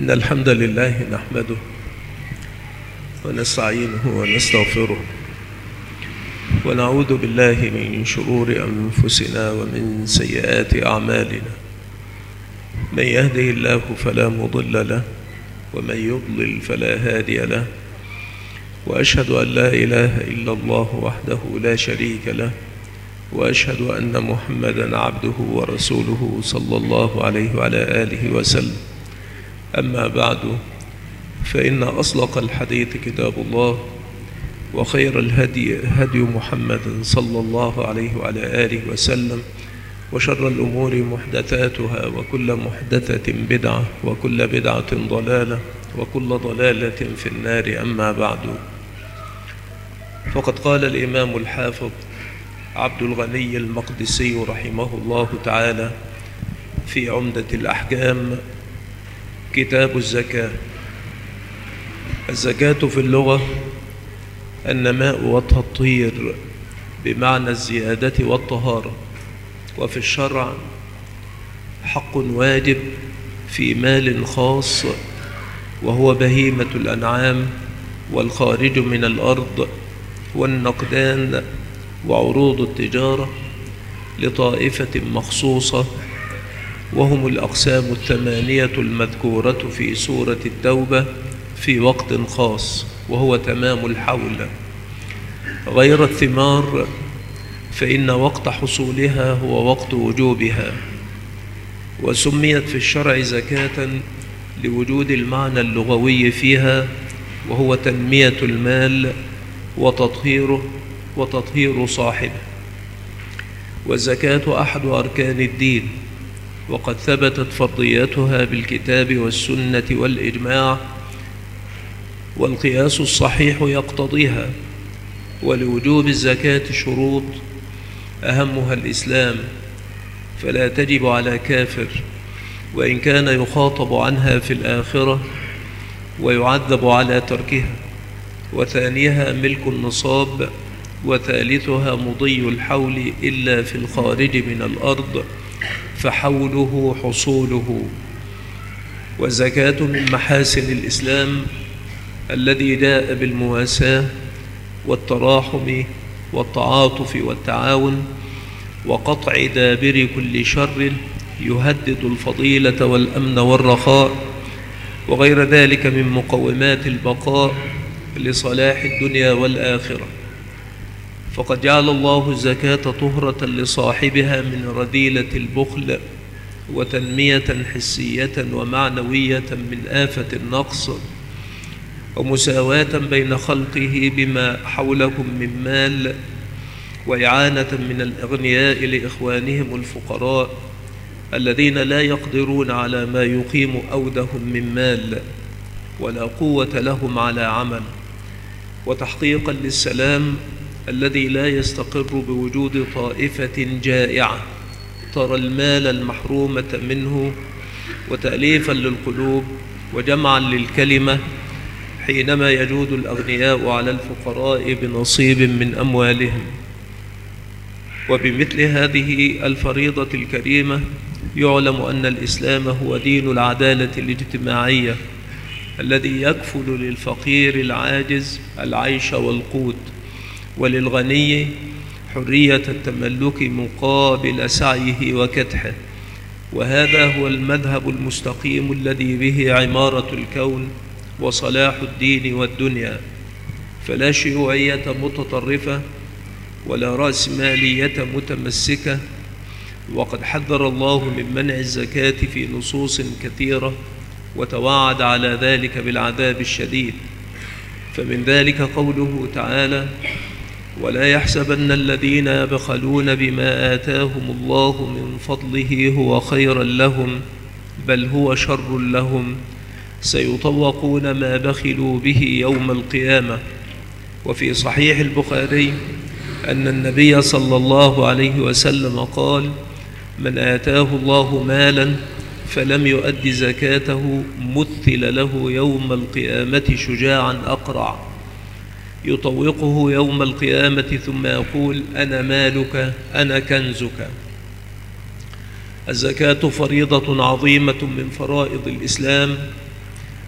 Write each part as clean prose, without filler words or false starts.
إن الحمد لله نحمده ونستعينه ونستغفره ونعوذ بالله من شرور أنفسنا ومن سيئات أعمالنا. من يهده الله فلا مضل له ومن يضلل فلا هادي له، وأشهد أن لا إله إلا الله وحده لا شريك له، وأشهد أن محمدًا عبده ورسوله صلى الله عليه وعلى آله وسلم. أما بعد، فإن أصدق الحديث كتاب الله، وخير الهدي هدي محمد صلى الله عليه وعلى آله وسلم، وشر الأمور محدثاتها، وكل محدثة بدعة، وكل بدعة ضلالة، وكل ضلالة في النار. أما بعد، فقد قال الإمام الحافظ عبد الغني المقدسي رحمه الله تعالى في عمدة الأحكام كتاب الزكاة: الزكاة في اللغة النماء والتطهير بمعنى الزيادة والطهارة، وفي الشرع حق واجب في مال خاص، وهو بهيمة الأنعام والخارج من الأرض والنقدان وعروض التجارة لطائفة مخصوصة، وهم الأقسام الثمانية المذكورة في سورة التوبة في وقت خاص، وهو تمام الحول. غير الثمار فإن وقت حصولها هو وقت وجوبها، وسميت في الشرع زكاة لوجود المعنى اللغوي فيها، وهو تنمية المال وتطهير صاحبه. والزكاة أحد أركان الدين، وقد ثبتت فرضيتها بالكتاب والسنة والإجماع، والقياس الصحيح يقتضيها. ولوجوب الزكاة شروط، أهمها الإسلام، فلا تجب على كافر وإن كان يخاطب عنها في الآخرة ويعذب على تركها. وثانيها ملك النصاب، وثالثها مضي الحول إلا في الخارج من الأرض فحوله حصوله. والزكاة من محاسن الإسلام الذي جاء بالمواساة والتراحم والتعاطف والتعاون، وقطع دابر كل شر يهدد الفضيلة والأمن والرخاء، وغير ذلك من مقومات البقاء لصلاح الدنيا والآخرة. فقد جعل الله الزكاة طهرة لصاحبها من رذيلة البخل، وتنمية حسية ومعنوية من آفة النقص، ومساواة بين خلقه بما حولهم من مال، وإعانة من الأغنياء لإخوانهم الفقراء الذين لا يقدرون على ما يقيم أودهم من مال ولا قوة لهم على عمل، وتحقيقا للسلام الذي لا يستقر بوجود طائفة جائعة ترى المال المحرومة منه، وتأليفا للقلوب وجمعا للكلمة حينما يجود الأغنياء على الفقراء بنصيب من أموالهم. وبمثل هذه الفريضة الكريمة يعلم أن الإسلام هو دين العدالة الاجتماعية الذي يكفل للفقير العاجز العيش والقوت، وللغني حرية التملك مقابل سعيه وكدحه. وهذا هو المذهب المستقيم الذي به عمارة الكون وصلاح الدين والدنيا، فلا شيوعية متطرفة ولا رأسمالية متمسكة. وقد حذر الله من منع الزكاة في نصوص كثيرة، وتوعد على ذلك بالعذاب الشديد. فمن ذلك قوله تعالى: ولا يحسبن الذين يبخلون بما آتاهم الله من فضله هو خيرا لهم بل هو شر لهم سيطوقون ما بخلوا به يوم القيامة. وفي صحيح البخاري أن النبي صلى الله عليه وسلم قال: من آتاه الله مالا فلم يؤد زكاته مثل له يوم القيامة شجاعا أقرع يطوقه يوم القيامة ثم يقول: أنا مالك أنا كنزك. الزكاة فريضة عظيمة من فرائض الإسلام،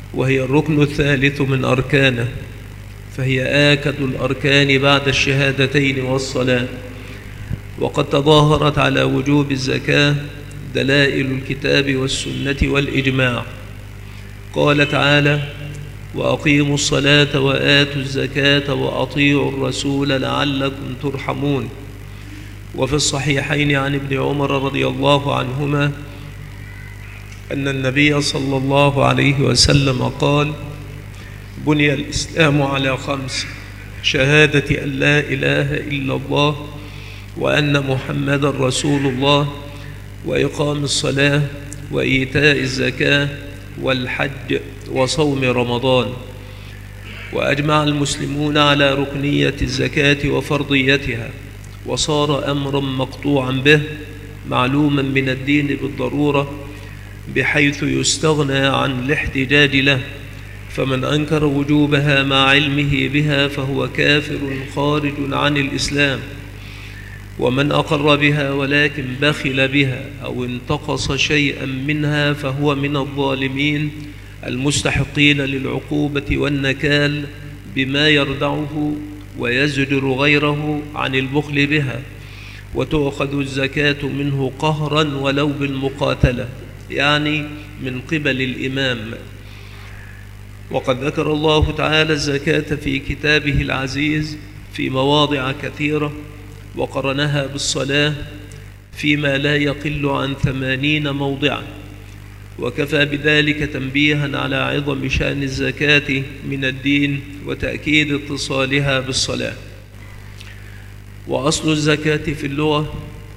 وهي الركن الثالث من أركانه، فهي آكد الأركان بعد الشهادتين والصلاة. وقد تظاهرت على وجوب الزكاة دلائل الكتاب والسنة والإجماع. قال تعالى: وأقيموا الصلاة وآتوا الزكاة وأطيعوا الرسول لعلكم ترحمون. وفي الصحيحين عن ابن عمر رضي الله عنهما أن النبي صلى الله عليه وسلم قال: بني الإسلام على 5: شهادة أن لا إله إلا الله وأن محمد رسول الله، وإقام الصلاة، وإيتاء الزكاة، والحج، وصوم رمضان. وأجمع المسلمون على ركنية الزكاة وفرضيتها، وصار أمرا مقطوعا به معلوما من الدين بالضرورة، بحيث يستغنى عن الاحتجاج له. فمن أنكر وجوبها مع علمه بها فهو كافر خارج عن الإسلام، ومن أقر بها ولكن بخل بها أو انتقص شيئا منها فهو من الظالمين المستحقين للعقوبة والنكال بما يردعه ويزجر غيره عن البخل بها. وتؤخذ الزكاة منه قهرا ولو بالمقاتلة، يعني من قبل الإمام. وقد ذكر الله تعالى الزكاة في كتابه العزيز في مواضع كثيرة، وقرنها بالصلاة فيما لا يقل عن 80 موضعا، وكفى بذلك تنبيها على عظم شأن الزكاة من الدين وتأكيد اتصالها بالصلاة. وأصل الزكاة في اللغة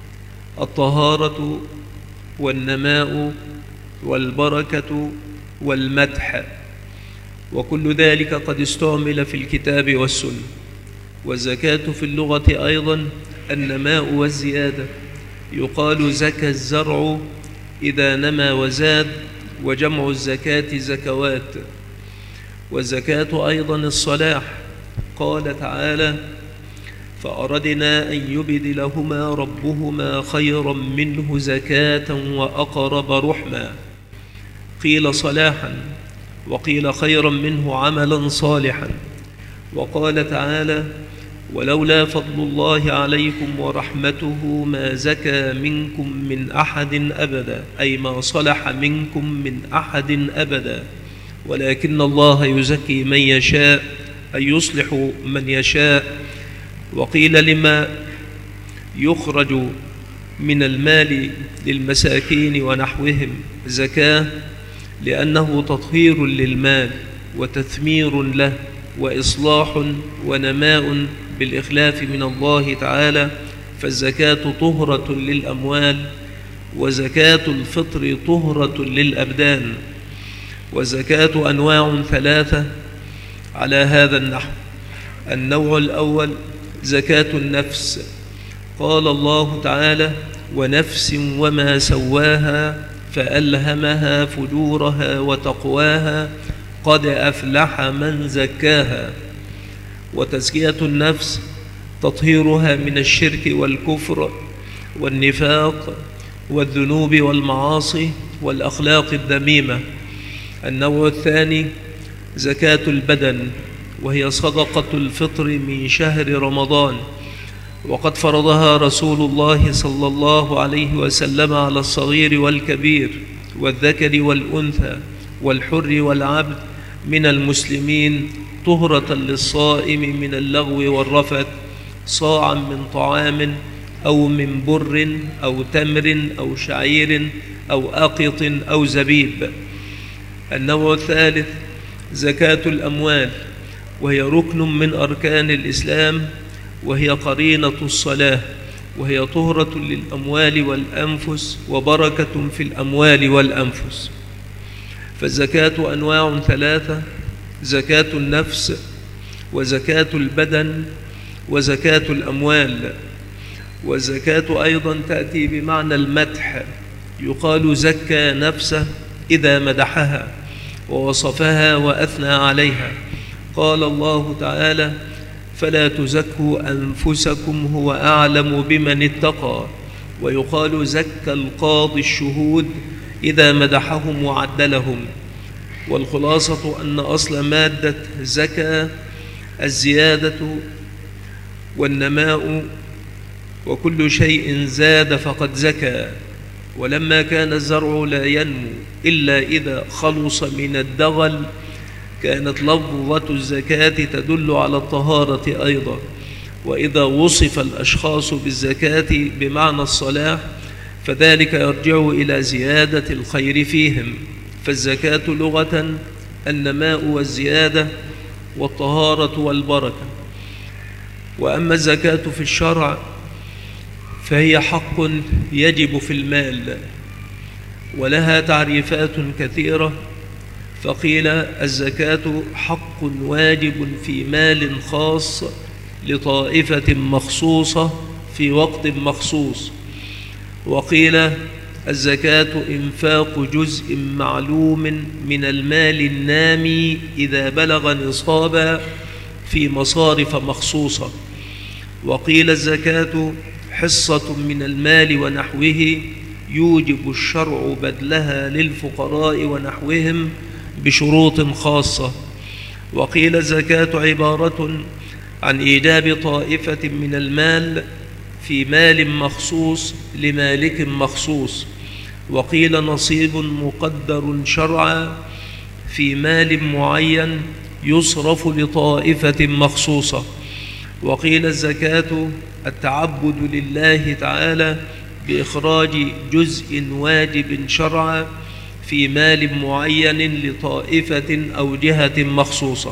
الطهارة والنماء والبركة والمدح، وكل ذلك قد استعمل في الكتاب والسنة. والزكاة في اللغة أيضا النماء والزيادة، يقال زكى الزرع إذا نمى وزاد، وجمع الزكاة زكوات. والزكاة أيضا الصلاح، قال تعالى: فأردنا أن يبدلهما ربهما خيرا منه زكاة وأقرب رحما. قيل صلاحا، وقيل خيرا منه عملا صالحا. وقال تعالى: ولولا فضل الله عليكم ورحمته ما زكى منكم من أحد أبدا، أي ما صلح منكم من أحد أبدا، ولكن الله يزكي من يشاء، أي يصلح من يشاء. وقيل لما يخرج من المال للمساكين ونحوهم زكاة، لأنه تطهير للمال وتثمير له وإصلاح ونماء بالإخلاف من الله تعالى. فالزكاة طهرة للأموال، وزكاة الفطر طهرة للأبدان. والزكاة أنواع 3 على هذا النحو. النوع الأول زكاة النفس، قال الله تعالى: ونفس وما سواها فألهمها فجورها وتقواها قد أفلح من زكاها. وتزكية النفس تطهيرها من الشرك والكفر والنفاق والذنوب والمعاصي والأخلاق الذميمة. النوع الثاني زكاة البدن، وهي صدقة الفطر من شهر رمضان، وقد فرضها رسول الله صلى الله عليه وسلم على الصغير والكبير والذكر والأنثى والحر والعبد من المسلمين، طهرة للصائم من اللغو والرفث، صاعا من طعام أو من بر أو تمر أو شعير أو أقط أو زبيب. النوع الثالث زكاة الأموال، وهي ركن من أركان الإسلام، وهي قرينة الصلاة، وهي طهرة للأموال والأنفس وبركة في الأموال والأنفس. فالزكاة أنواع 3: زكاة النفس، وزكاة البدن، وزكاة الأموال. والزكاة أيضا تأتي بمعنى المدح، يقال زكى نفسه إذا مدحها ووصفها وأثنى عليها. قال الله تعالى: فلا تزكوا أنفسكم هو أعلم بمن اتقى. ويقال زكى القاضي الشهود إذا مدحهم وعدلهم. والخلاصة أن أصل مادة زكاة الزيادة والنماء، وكل شيء زاد فقد زكى. ولما كان الزرع لا ينمو إلا إذا خلص من الدغل، كانت لفظة الزكاة تدل على الطهارة أيضا. وإذا وصف الأشخاص بالزكاة بمعنى الصلاح، فذلك يرجع إلى زيادة الخير فيهم. فالزكاة لغة النماء والزيادة والطهارة والبركة. وأما الزكاة في الشرع فهي حق يجب في المال، ولها تعريفات كثيرة. فقيل الزكاة حق واجب في مال خاص لطائفة مخصوصة في وقت مخصوص. وقيل الزكاة إنفاق جزء معلوم من المال النامي إذا بلغ نصابا في مصارف مخصوصة. وقيل الزكاة حصة من المال ونحوه يوجب الشرع بذلها للفقراء ونحوهم بشروط خاصة. وقيل الزكاة عبارة عن إيجاب طائفة من المال في مال مخصوص لمالك مخصوص. وقيل نصيب مقدر شرعا في مال معين يصرف لطائفة مخصوصة. وقيل الزكاة التعبد لله تعالى بإخراج جزء واجب شرعا في مال معين لطائفة أو جهة مخصوصة.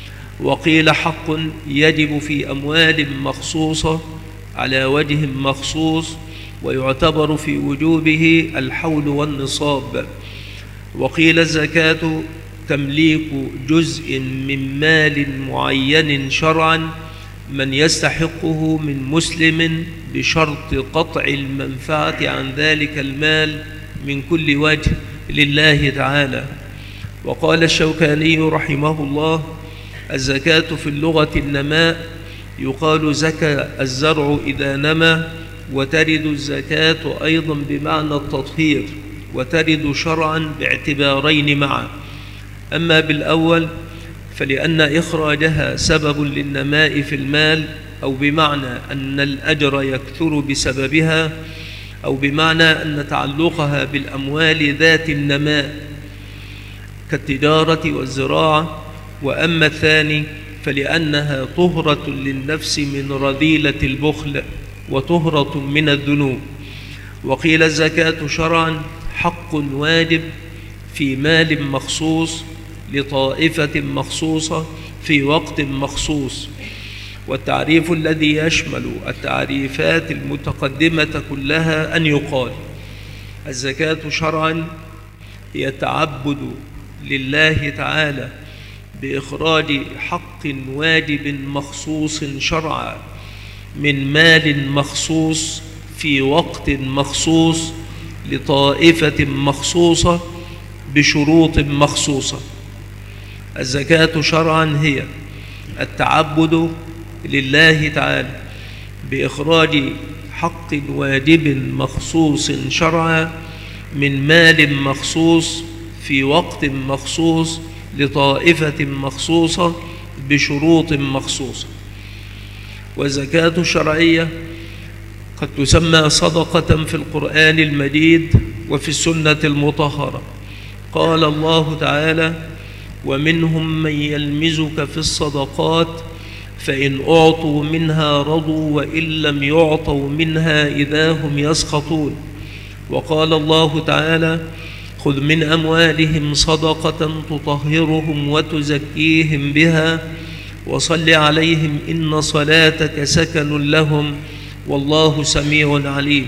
وقيل حق يجب في أموال مخصوصة على وجه مخصوص، ويعتبر في وجوبه الحول والنصاب. وقيل الزكاة تمليك جزء من مال معين شرعا من يستحقه من مسلم بشرط قطع المنفعة عن ذلك المال من كل وجه لله تعالى. وقال الشوكاني رحمه الله: الزكاة في اللغة النماء، يقال زكى الزرع إذا نمى، وترد الزكاة أيضا بمعنى التطهير، وترد شرعا باعتبارين معا. أما بالأول فلأن إخراجها سبب للنماء في المال، أو بمعنى أن الأجر يكثر بسببها، أو بمعنى أن تعلقها بالأموال ذات النماء كالتجارة والزراعة. وأما الثاني فلأنها طهرة للنفس من رذيلة البخل وطهرة من الذنوب. وقيل الزكاة شرعا حق واجب في مال مخصوص لطائفة مخصوصة في وقت مخصوص. والتعريف الذي يشمل التعريفات المتقدمة كلها أن يقال: الزكاة شرعا هي التعبد لله تعالى بإخراج حق واجب مخصوص شرعا من مال مخصوص في وقت مخصوص لطائفة مخصوصة بشروط مخصوصة. الزكاة شرعا هي التعبد لله تعالى بإخراج حق واجب مخصوص شرعا من مال مخصوص في وقت مخصوص لطائفة مخصوصة بشروط مخصوصة. والزكاة الشرعية قد تسمى صدقة في القرآن المجيد وفي السنة المطهرة. قال الله تعالى: ومنهم من يلمزك في الصدقات فإن أعطوا منها رضوا وإن لم يعطوا منها إذا هم يسخطون. وقال الله تعالى: خذ من أموالهم صدقة تطهرهم وتزكيهم بها وصل عليهم إن صلاتك سكن لهم والله سميع عليم.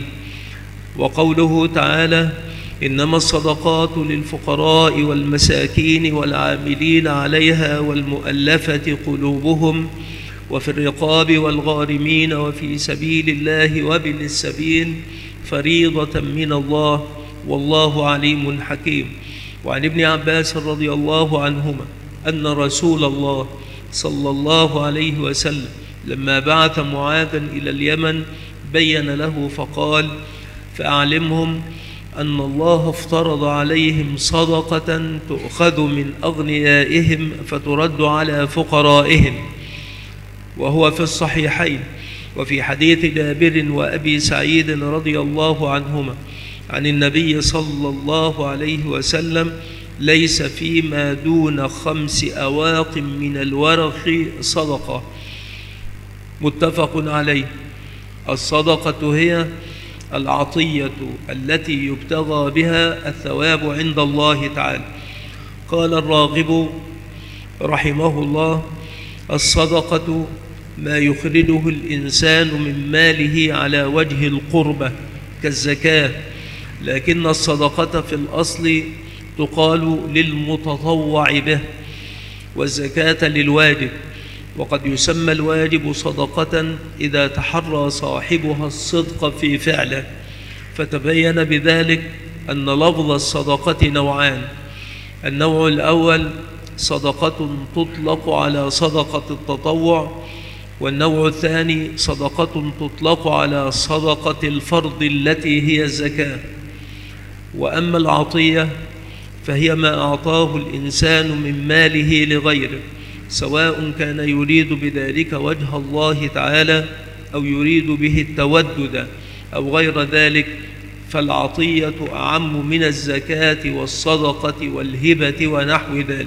وقوله تعالى: إنما الصدقات للفقراء والمساكين والعاملين عليها والمؤلفة قلوبهم وفي الرقاب والغارمين وفي سبيل الله وابن السبيل فريضة من الله والله عليم حكيم. وعن ابن عباس رضي الله عنهما أن رسول الله صلى الله عليه وسلم لما بعث معاذا إلى اليمن بين له فقال: فأعلمهم أن الله افترض عليهم صدقة تؤخذ من أغنيائهم فترد على فقرائهم، وهو في الصحيحين وفي حديث جابر وأبي سعيد رضي الله عنهما عن النبي صلى الله عليه وسلم: ليس فيما دون 5 أواق من الورق صدقة. متفق عليه. الصدقة هي العطية التي يبتغى بها الثواب عند الله تعالى. قال الراغب رحمه الله: الصدقة ما يخرجه الإنسان من ماله على وجه القربة كالزكاة، لكن الصدقة في الأصل تقال للمتطوع به، والزكاة للواجب. وقد يسمى الواجب صدقة إذا تحرى صاحبها الصدق في فعله، فتبين بذلك أن لفظ الصدقة نوعان: النوع الأول صدقة تطلق على صدقة التطوع، والنوع الثاني صدقة تطلق على صدقة الفرض التي هي الزكاة. وأما العطية فهي ما أعطاه الإنسان من ماله لغيره، سواء كان يريد بذلك وجه الله تعالى أو يريد به التودد أو غير ذلك، فالعطية أعم من الزكاة والصدقة والهبة ونحو ذلك.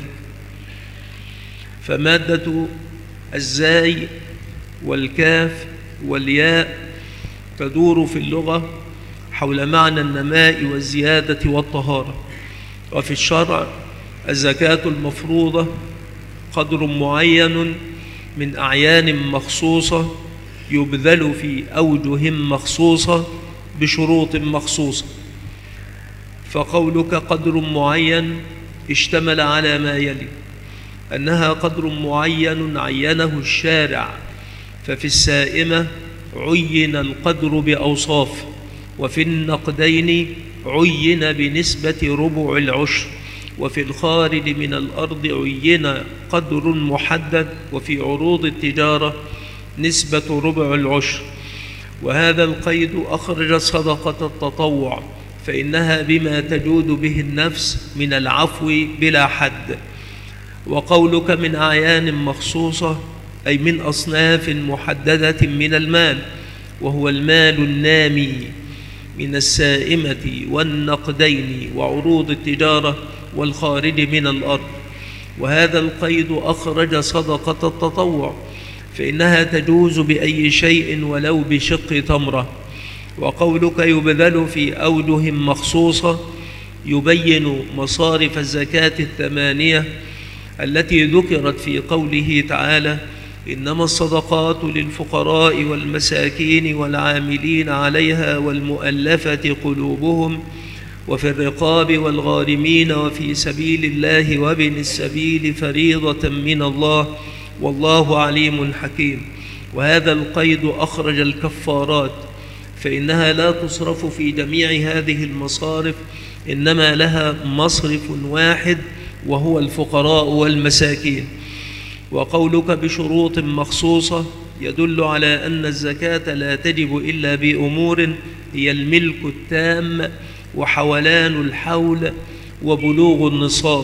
فمادة الزاي والكاف والياء تدور في اللغة حول معنى النماء والزيادة والطهارة. وفي الشرع الزكاة المفروضة قدر معين من أعيان مخصوصة يبذل في أوجه مخصوصة بشروط مخصوصة. فقولك قدر معين اشتمل على ما يلي: أنها قدر معين عينه الشارع، ففي السائمة عين القدر بأوصاف، وفي النقدين عين بنسبة ربع العشر، وفي الخارج من الأرض عين قدر محدد، وفي عروض التجارة نسبة ربع العشر. وهذا القيد أخرج صدقة التطوع، فإنها بما تجود به النفس من العفو بلا حد. وقولك من أعيان مخصوصة أي من أصناف محددة من المال، وهو المال النامي من السائمة والنقدين وعروض التجارة والخارج من الأرض. وهذا القيد أخرج صدقة التطوع، فإنها تجوز بأي شيء ولو بشق تمرة. وقولك يبذل في أوجه مخصوصة يبين مصارف الزكاة 8 التي ذكرت في قوله تعالى: إنما الصدقات للفقراء والمساكين والعاملين عليها والمؤلفة قلوبهم وفي الرقاب والغارمين وفي سبيل الله وابن السبيل فريضة من الله والله عليم حكيم. وهذا القيد أخرج الكفارات، فإنها لا تصرف في جميع هذه المصارف، إنما لها مصرف واحد وهو الفقراء والمساكين. وقولك بشروط مخصوصة يدل على أن الزكاة لا تجب إلا بأمور هي الملك التام وحولان الحول وبلوغ النصاب.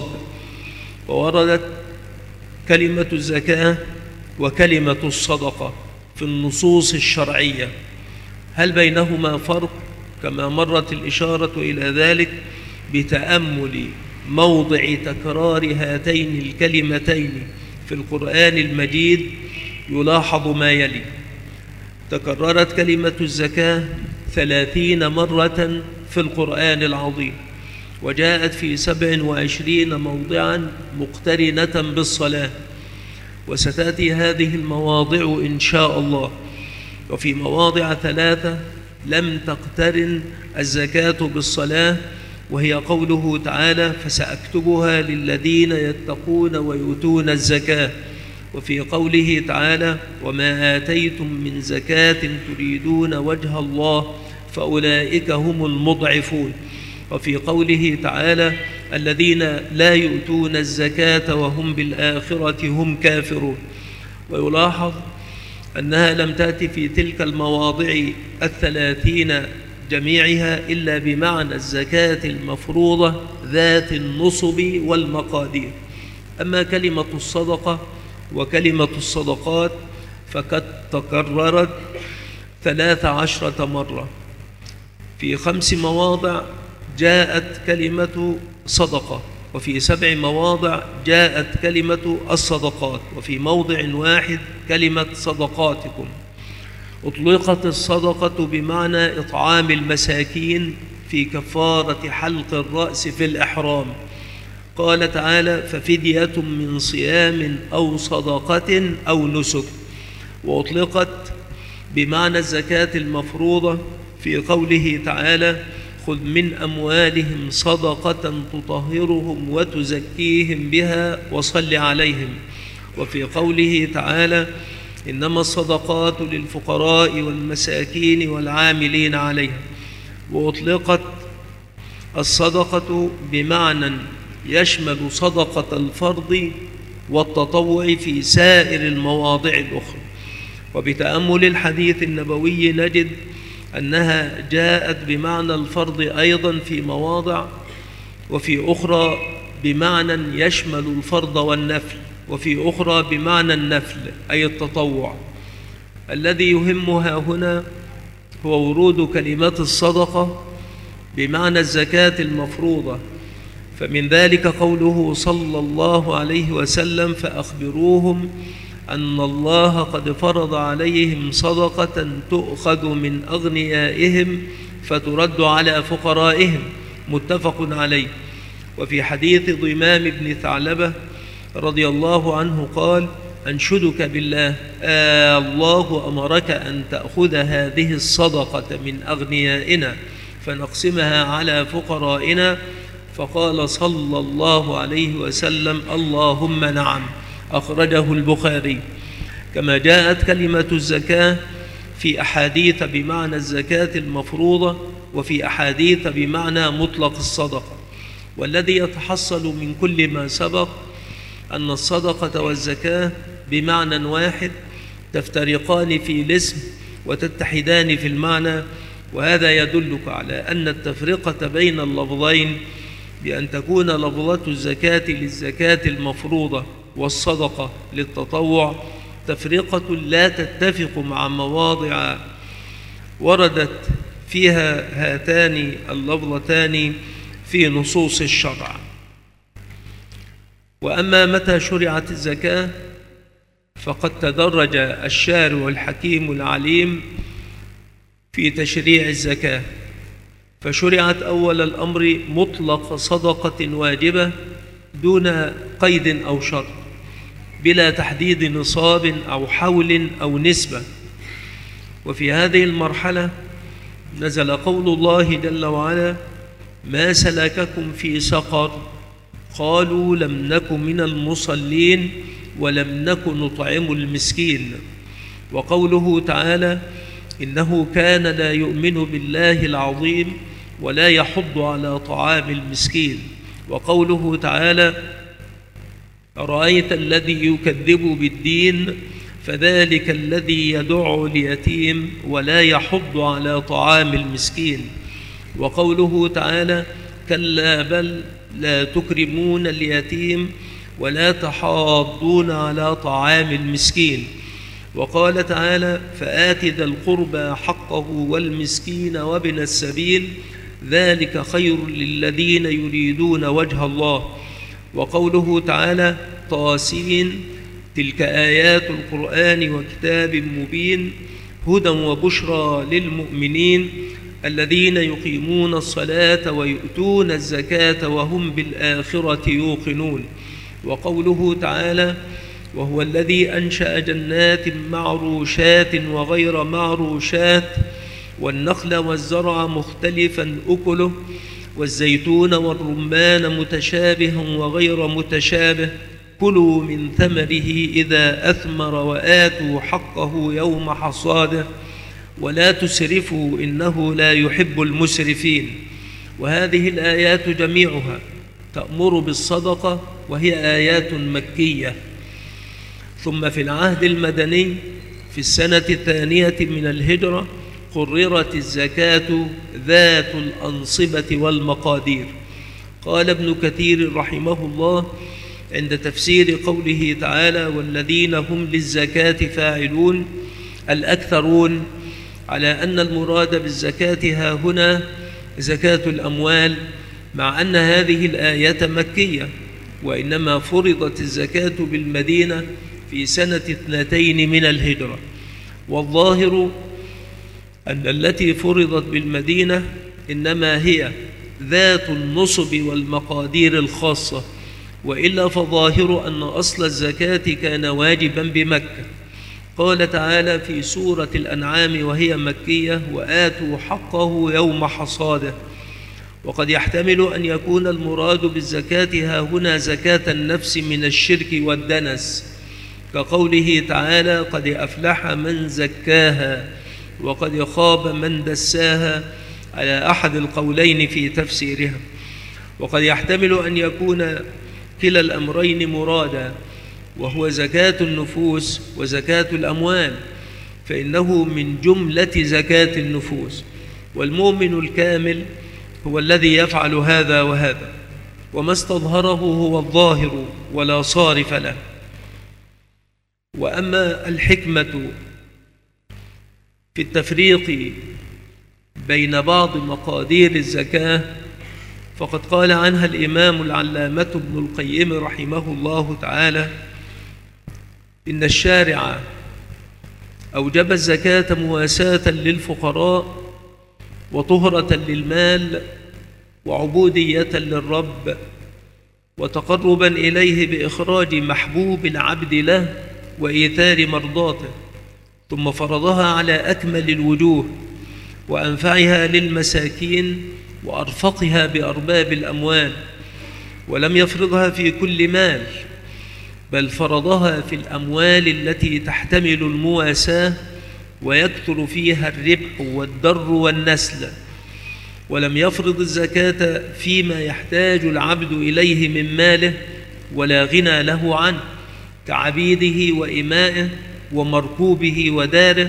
ووردت كلمة الزكاة وكلمة الصدقة في النصوص الشرعية. هل بينهما فرق؟ كما مرت الإشارة إلى ذلك بتأمل موضع تكرار هاتين الكلمتين في القرآن المجيد يلاحظ ما يلي: تكررت كلمة الزكاة 30 مرة في القرآن العظيم، وجاءت في 27 موضعا مقترنة بالصلاة، وستأتي هذه المواضع إن شاء الله. وفي مواضع 3 لم تقترن الزكاة بالصلاة، وهي قوله تعالى: فسأكتبها للذين يتقون ويؤتون الزكاة. وفي قوله تعالى: وما آتيتم من زكاة تريدون وجه الله فأولئك هم المضعفون. وفي قوله تعالى: الذين لا يؤتون الزكاة وهم بالآخرة هم كافرون. ويلاحظ أنها لم تأتي في تلك المواضع 30 جميعها إلا بمعنى الزكاة المفروضة ذات النصب والمقادير. أما كلمة الصدقة وكلمة الصدقات فقد تكررت 13 مرة. في 5 مواضع جاءت كلمة صدقة، وفي 7 مواضع جاءت كلمة الصدقات، وفي موضع واحد كلمة صدقاتكم. أطلقت الصدقة بمعنى إطعام المساكين في كفارة حلق الرأس في الإحرام. قال تعالى: ففدية من صيام أو صدقة أو نسك. وأطلقت بمعنى الزكاة المفروضة في قوله تعالى: خذ من أموالهم صدقة تطهرهم وتزكيهم بها وصل عليهم. وفي قوله تعالى: إنما الصدقات للفقراء والمساكين والعاملين عليها. وأطلقت الصدقة بمعنى يشمل صدقة الفرض والتطوع في سائر المواضع الأخرى. وبتأمل الحديث النبوي نجد أنها جاءت بمعنى الفرض أيضا في مواضع، وفي أخرى بمعنى يشمل الفرض والنفل، وفي أخرى بمعنى النفل أي التطوع. الذي يهمها هنا هو ورود كلمات الصدقة بمعنى الزكاة المفروضة. فمن ذلك قوله صلى الله عليه وسلم: فأخبروهم أن الله قد فرض عليهم صدقة تؤخذ من أغنيائهم فترد على فقرائهم، متفق عليه. وفي حديث ضمام بن ثعلبة رضي الله عنه قال: أنشدك بالله، الله أمرك أن تأخذ هذه الصدقة من أغنيائنا فنقسمها على فقرائنا؟ فقال صلى الله عليه وسلم: اللهم نعم. أخرجه البخاري. كما جاءت كلمة الزكاة في أحاديث بمعنى الزكاة المفروضة، وفي أحاديث بمعنى مطلق الصدقة. والذي يتحصل من كل ما سبق أن الصدقة والزكاة بمعنى واحد، تفترقان في الاسم وتتحدان في المعنى. وهذا يدلك على أن التفرقة بين اللفظين بأن تكون لفظة الزكاة للزكاة المفروضة والصدقة للتطوع تفرقة لا تتفق مع مواضع وردت فيها هاتان اللفظتان في نصوص الشرع. وأما متى شرعت الزكاة فقد تدرج الشارع الحكيم العليم في تشريع الزكاة، فشرعت أول الأمر مطلق صدقة واجبة دون قيد أو شرط، بلا تحديد نصاب أو حول أو نسبة. وفي هذه المرحلة نزل قول الله جل وعلا: ما سلككم في سقر؟ قالوا لم نك من المصلين ولم نك نطعم المسكين. وقوله تعالى: إنه كان لا يؤمن بالله العظيم ولا يحض على طعام المسكين. وقوله تعالى: أرأيت الذي يكذب بالدين فذلك الذي يدع اليتيم ولا يحض على طعام المسكين. وقوله تعالى: كلا بل لا تكرمون اليتيم ولا تحاضون على طعام المسكين. وقال تعالى: فآت ذا القربى حقه والمسكين وابن السبيل ذلك خير للذين يريدون وجه الله. وقوله تعالى: طاسين تلك آيات القرآن وكتاب مبين هدى وبشرى للمؤمنين الذين يقيمون الصلاة ويؤتون الزكاة وهم بالآخرة يوقنون. وقوله تعالى: وهو الذي أنشأ جنات معروشات وغير معروشات والنخل والزرع مختلفا أكله والزيتون والرمان متشابها وغير متشابه كلوا من ثمره إذا أثمر وآتوا حقه يوم حصاده ولا تسرفوا إنه لا يحب المسرفين. وهذه الآيات جميعها تأمر بالصدقة، وهي آيات مكية. ثم في العهد المدني في السنة 2 من الهجرة قررت الزكاة ذات الأنصبة والمقادير. قال ابن كثير رحمه الله عند تفسير قوله تعالى: والذين هم للزكاة فاعلون، الأكثرون على أن المراد بالزكاة ها هنا زكاة الأموال، مع أن هذه الآية مكية، وإنما فرضت الزكاة بالمدينة في سنة 2 من الهجرة. والظاهر أن التي فرضت بالمدينة إنما هي ذات النصب والمقادير الخاصة، وإلا فظاهر أن أصل الزكاة كان واجبا بمكة. قال تعالى في سورة الأنعام وهي مكية: وآتوا حقه يوم حصاده. وقد يحتمل أن يكون المراد بالزكاة ها هنا زكاة النفس من الشرك والدنس، كقوله تعالى: قد أفلح من زكاها وقد خاب من دساها، على أحد القولين في تفسيرها. وقد يحتمل أن يكون كلا الأمرين مرادا، وهو زكاة النفوس وزكاة الأموال، فإنه من جملة زكاة النفوس، والمؤمن الكامل هو الذي يفعل هذا وهذا، وما استظهره هو الظاهر ولا صارف له. وأما الحكمة في التفريق بين بعض مقادير الزكاة فقد قال عنها الإمام العلامة ابن القيم رحمه الله تعالى: إن الشارع أوجب الزكاة مواساة للفقراء وطهرة للمال وعبودية للرب وتقربا إليه بإخراج محبوب العبد له وإيثار مرضاته، ثم فرضها على أكمل الوجوه وأنفعها للمساكين وأرفقها بأرباب الأموال، ولم يفرضها في كل مال، بل فرضها في الأموال التي تحتمل المواساة ويكثر فيها الربح والدر والنسل. ولم يفرض الزكاة فيما يحتاج العبد إليه من ماله ولا غنى له عنه، كعبيده وإمائه ومركوبه وداره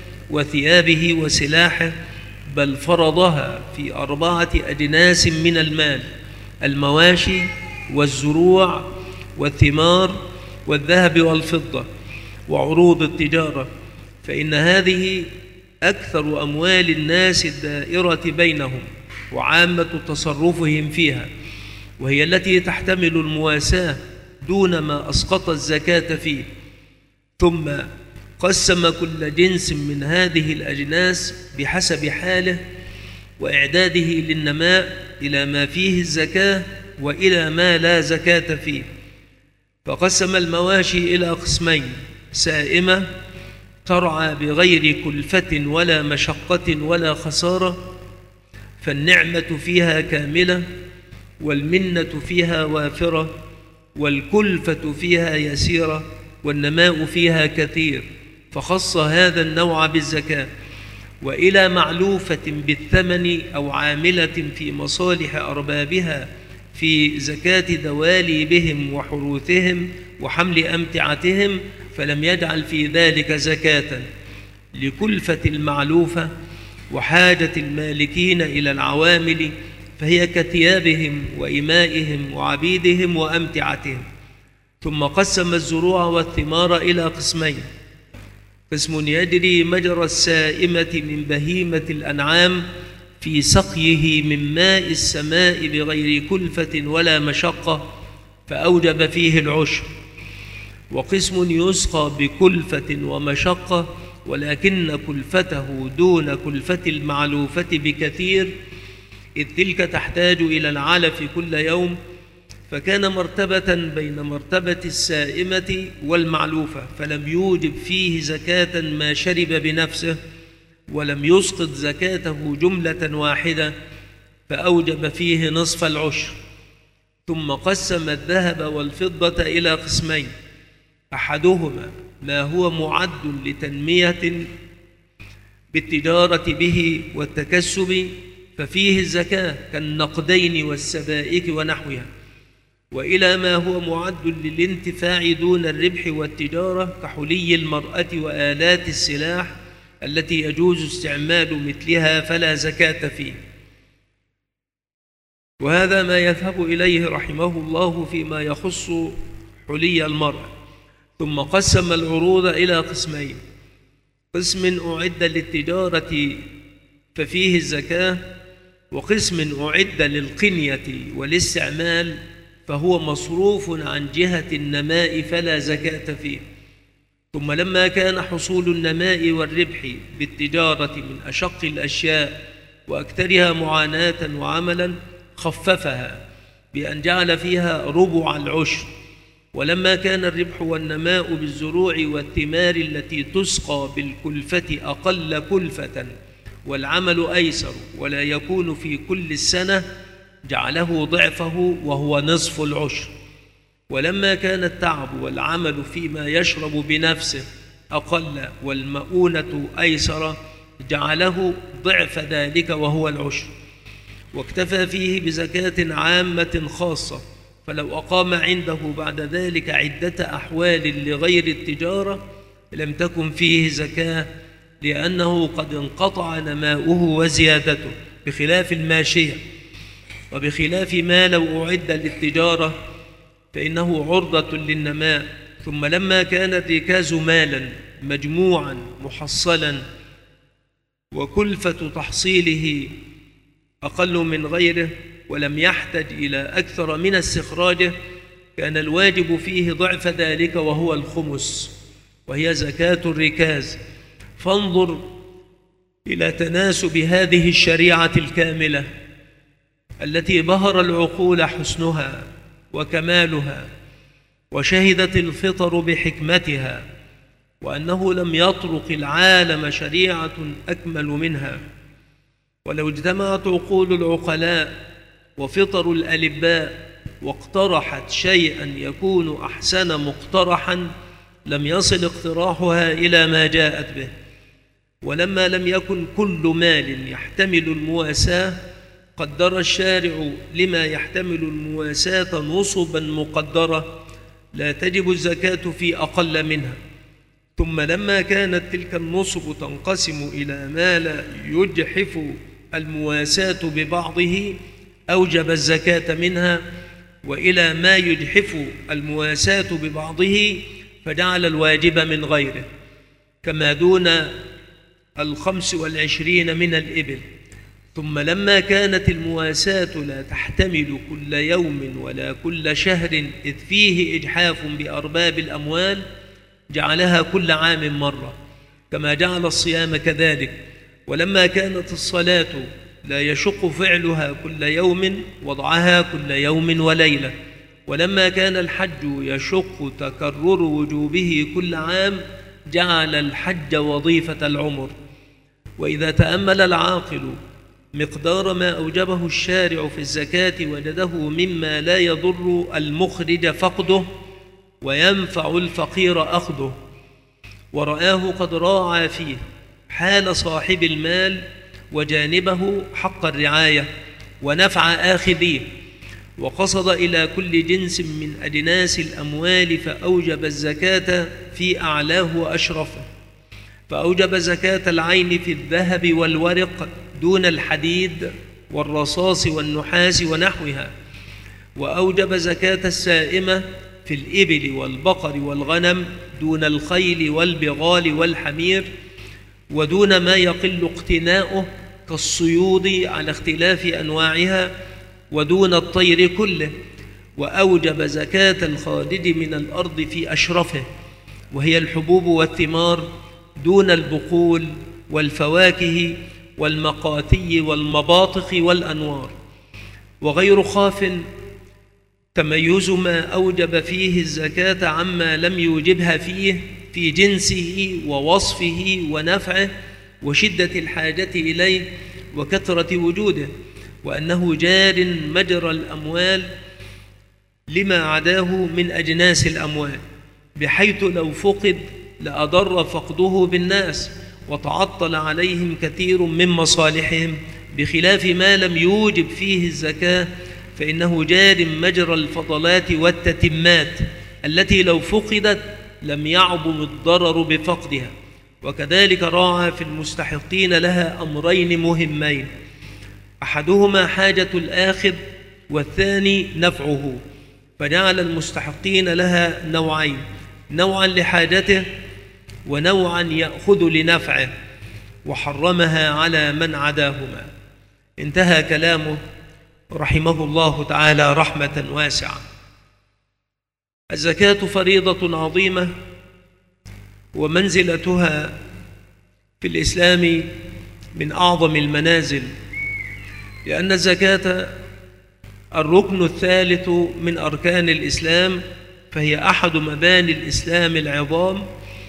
وثيابه وسلاحه، بل فرضها في 4 أجناس من المال: المواشي والزروع والثمار والذهب والفضة وعروض التجارة، فإن هذه أكثر أموال الناس الدائرة بينهم وعامة تصرفهم فيها، وهي التي تحتمل المواساة دون ما أسقط الزكاة فيه. ثم قسم كل جنس من هذه الأجناس بحسب حاله وإعداده للنماء إلى ما فيه الزكاة وإلى ما لا زكاة فيه. فقسم المواشي إلى قسمين: سائمة ترعى بغير كلفة ولا مشقة ولا خسارة، فالنعمة فيها كاملة والمنة فيها وافرة والكلفة فيها يسيرة والنماء فيها كثير، فخص هذا النوع بالزكاة. وإلى معلوفة بالثمن أو عاملة في مصالح أربابها في زكاة دواليبهم وحروثهم وحمل أمتعتهم، فلم يجعل في ذلك زكاة لكلفة المعلوفة وحاجة المالكين إلى العوامل، فهي كثيابهم وإمائهم وعبيدهم وأمتعتهم. ثم قسم الزروع والثمار إلى قسمين: قسم يجري مجرى السائمة من بهيمة الأنعام في سقيه من ماء السماء بغير كلفة ولا مشقة، فأوجب فيه العشر. وقسم يسقى بكلفة ومشقة ولكن كلفته دون كلفة المعلوفة بكثير، إذ تلك تحتاج إلى العلف كل يوم، فكان مرتبة بين مرتبة السائمة والمعلوفة، فلم يوجب فيه زكاة ما شرب بنفسه، ولم يسقط زكاته جملة واحدة، فأوجب فيه نصف العشر. ثم قسم الذهب والفضة إلى قسمين: أحدهما ما هو معد لتنمية بالتجارة به والتكسب، ففيه الزكاة كالنقدين والسبائك ونحوها، وإلى ما هو معد للانتفاع دون الربح والتجارة كحلي المرأة وآلات السلاح التي يجوز استعمال مثلها فلا زكاة فيه. وهذا ما يذهب إليه رحمه الله فيما يخص حلي المرأة. ثم قسم العروض إلى قسمين: قسم أعد للتجارة ففيه الزكاة، وقسم أعد للقنية والاستعمال فهو مصروف عن جهة النماء فلا زكاة فيه. ثم لما كان حصول النماء والربح بالتجارة من أشق الأشياء وأكثرها معاناة وعملا خففها بأن جعل فيها ربع العشر. ولما كان الربح والنماء بالزروع والثمار التي تسقى بالكلفة أقل كلفة والعمل أيسر ولا يكون في كل السنة جعله ضعفه وهو نصف العشر. ولما كان التعب والعمل فيما يشرب بنفسه أقل والمؤونة أيسر جعله ضعف ذلك وهو العشر. واكتفى فيه بزكاة عامة خاصة، فلو أقام عنده بعد ذلك عدة أحوال لغير التجارة لم تكن فيه زكاة، لأنه قد انقطع نماؤه وزيادته، بخلاف الماشية. وبخلاف ما لو أعد للتجارة فإنه عرضة للنماء. ثم لما كان الركاز مالا مجموعا محصلا وكلفة تحصيله أقل من غيره ولم يحتج إلى أكثر من استخراجه كان الواجب فيه ضعف ذلك وهو الخمس، وهي زكاة الركاز. فانظر إلى تناسب هذه الشريعة الكاملة التي بهر العقول حسنها وكمالها، وشهدت الفطر بحكمتها، وأنه لم يطرق العالم شريعة أكمل منها. ولو اجتمعت عقول العقلاء وفطر الألباء واقترحت شيئا يكون أحسن مقترحا لم يصل اقتراحها إلى ما جاءت به. ولما لم يكن كل مال يحتمل المواساة قدر الشارع لما يحتمل المواساة نصبا مقدرة لا تجب الزكاة في أقل منها. ثم لما كانت تلك النصب تنقسم إلى ما لا يجحف المواساة ببعضه أوجب الزكاة منها، وإلى ما يجحف المواساة ببعضه فجعل الواجب من غيره، كما دون 25 من الإبل. ثم لما كانت المواساة لا تحتمل كل يوم ولا كل شهر إذ فيه إجحاف بأرباب الأموال جعلها كل عام مرة، كما جعل الصيام كذلك. ولما كانت الصلاة لا يشق فعلها كل يوم وضعها كل يوم وليلة. ولما كان الحج يشق تكرر وجوبه كل عام جعل الحج وظيفة العمر. وإذا تأمل العاقل مقدار ما أوجبه الشارع في الزكاة وجده مما لا يضر المخرج فقده وينفع الفقير أخذه، ورآه قد راعى فيه حال صاحب المال وجانبه حق الرعاية ونفع آخذيه، وقصد إلى كل جنس من أجناس الأموال فأوجب الزكاة في أعلاه وأشرفه. فأوجب زكاة العين في الذهب والورق دون الحديد والرصاص والنحاس ونحوها. وأوجب زكاة السائمة في الإبل والبقر والغنم دون الخيل والبغال والحمير، ودون ما يقل اقتناؤه كالصيود على اختلاف أنواعها، ودون الطير كله. وأوجب زكاة الخارج من الأرض في أشرفه، وهي الحبوب والثمار دون البقول والفواكه والمقاتي والمباطخ والأنوار. وغير خاف تميز ما أوجب فيه الزكاة عما لم يوجبها فيه في جنسه ووصفه ونفعه وشدة الحاجة إليه وكثرة وجوده، وأنه جار مجرى الأموال لما عداه من أجناس الأموال، بحيث لو فقد لأضر فقده بالناس وتعطل عليهم كثير من مصالحهم، بخلاف ما لم يوجب فيه الزكاة فإنه جار مجرى الفضلات والتتمات التي لو فقدت لم يعظم الضرر بفقدها. وكذلك راعى في المستحقين لها أمرين مهمين: أحدهما حاجة الآخذ، والثاني نفعه، فجعل المستحقين لها نوعين: نوعا لحاجته ونوعا يأخذ لنفعه، وحرمها على من عداهما. انتهى كلامه رحمه الله تعالى رحمة واسعة. الزكاة فريضة عظيمة، ومنزلتها في الإسلام من أعظم المنازل، لأن الزكاة الركن الثالث من أركان الإسلام، فهي أحد مباني الإسلام العظام،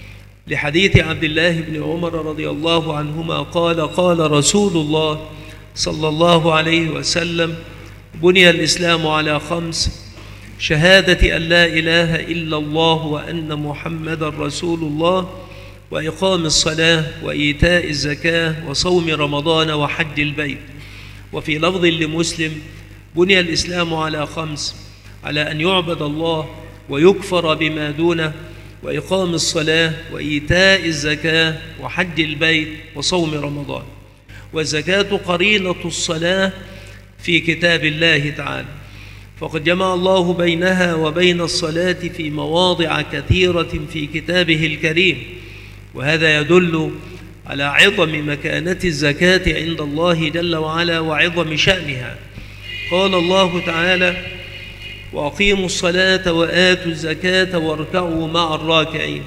لحديث عبد الله بن عمر رضي الله عنهما قال: قال رسول الله صلى الله عليه وسلم: بني الإسلام على 5: شهادة أن لا إله إلا الله وأن محمدا رسول الله، وإقام الصلاة، وإيتاء الزكاة، وصوم رمضان، وحج البيت. وفي لفظ لمسلم: بني الإسلام على 5: على أن يعبد الله ويكفر بما دونه، وإقام الصلاة، وإيتاء الزكاة، وحج البيت، وصوم رمضان. والزكاة قرينة الصلاة في كتاب الله تعالى، فقد جمع الله بينها وبين الصلاة في مواضع كثيرة في كتابه الكريم، وهذا يدل على عظم مكانة الزكاة عند الله جل وعلا وعظم شأنها. قال الله تعالى: وأقيموا الصلاة وآتوا الزكاة واركعوا مع الراكعين.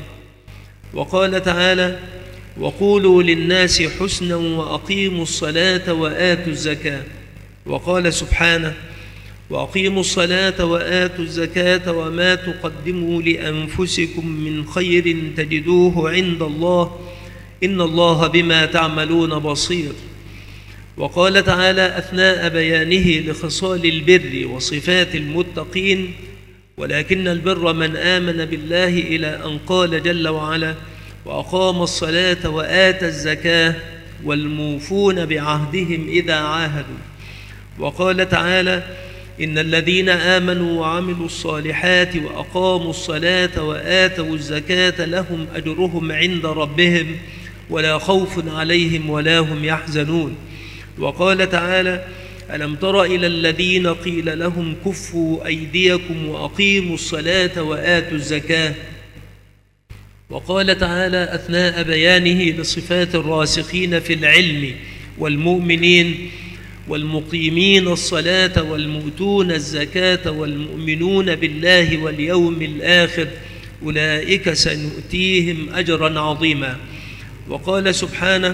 وقال تعالى: وقولوا للناس حسنا وأقيموا الصلاة وآتوا الزكاة. وقال سبحانه: وأقيموا الصلاة وآتوا الزكاة وما تقدموا لأنفسكم من خير تجدوه عند الله إن الله بما تعملون بصير. وقال تعالى أثناء بيانه لخصال البر وصفات المتقين: ولكن البر من آمن بالله، إلى أن قال جل وعلا: وأقام الصلاة وآتى الزكاة والموفون بعهدهم إذا عاهدوا. وقال تعالى: إن الذين آمنوا وعملوا الصالحات وأقاموا الصلاة وآتوا الزكاة لهم أجرهم عند ربهم ولا خوف عليهم ولا هم يحزنون. وقال تعالى: ألم تر إلى الذين قيل لهم كفوا أيديكم وأقيموا الصلاة وآتوا الزكاة. وقال تعالى أثناء بيانه لصفات الراسخين في العلم والمؤمنين: والمقيمين الصلاة والمؤتون الزكاة والمؤمنون بالله واليوم الآخر أولئك سنؤتيهم أجرا عظيما. وقال سبحانه: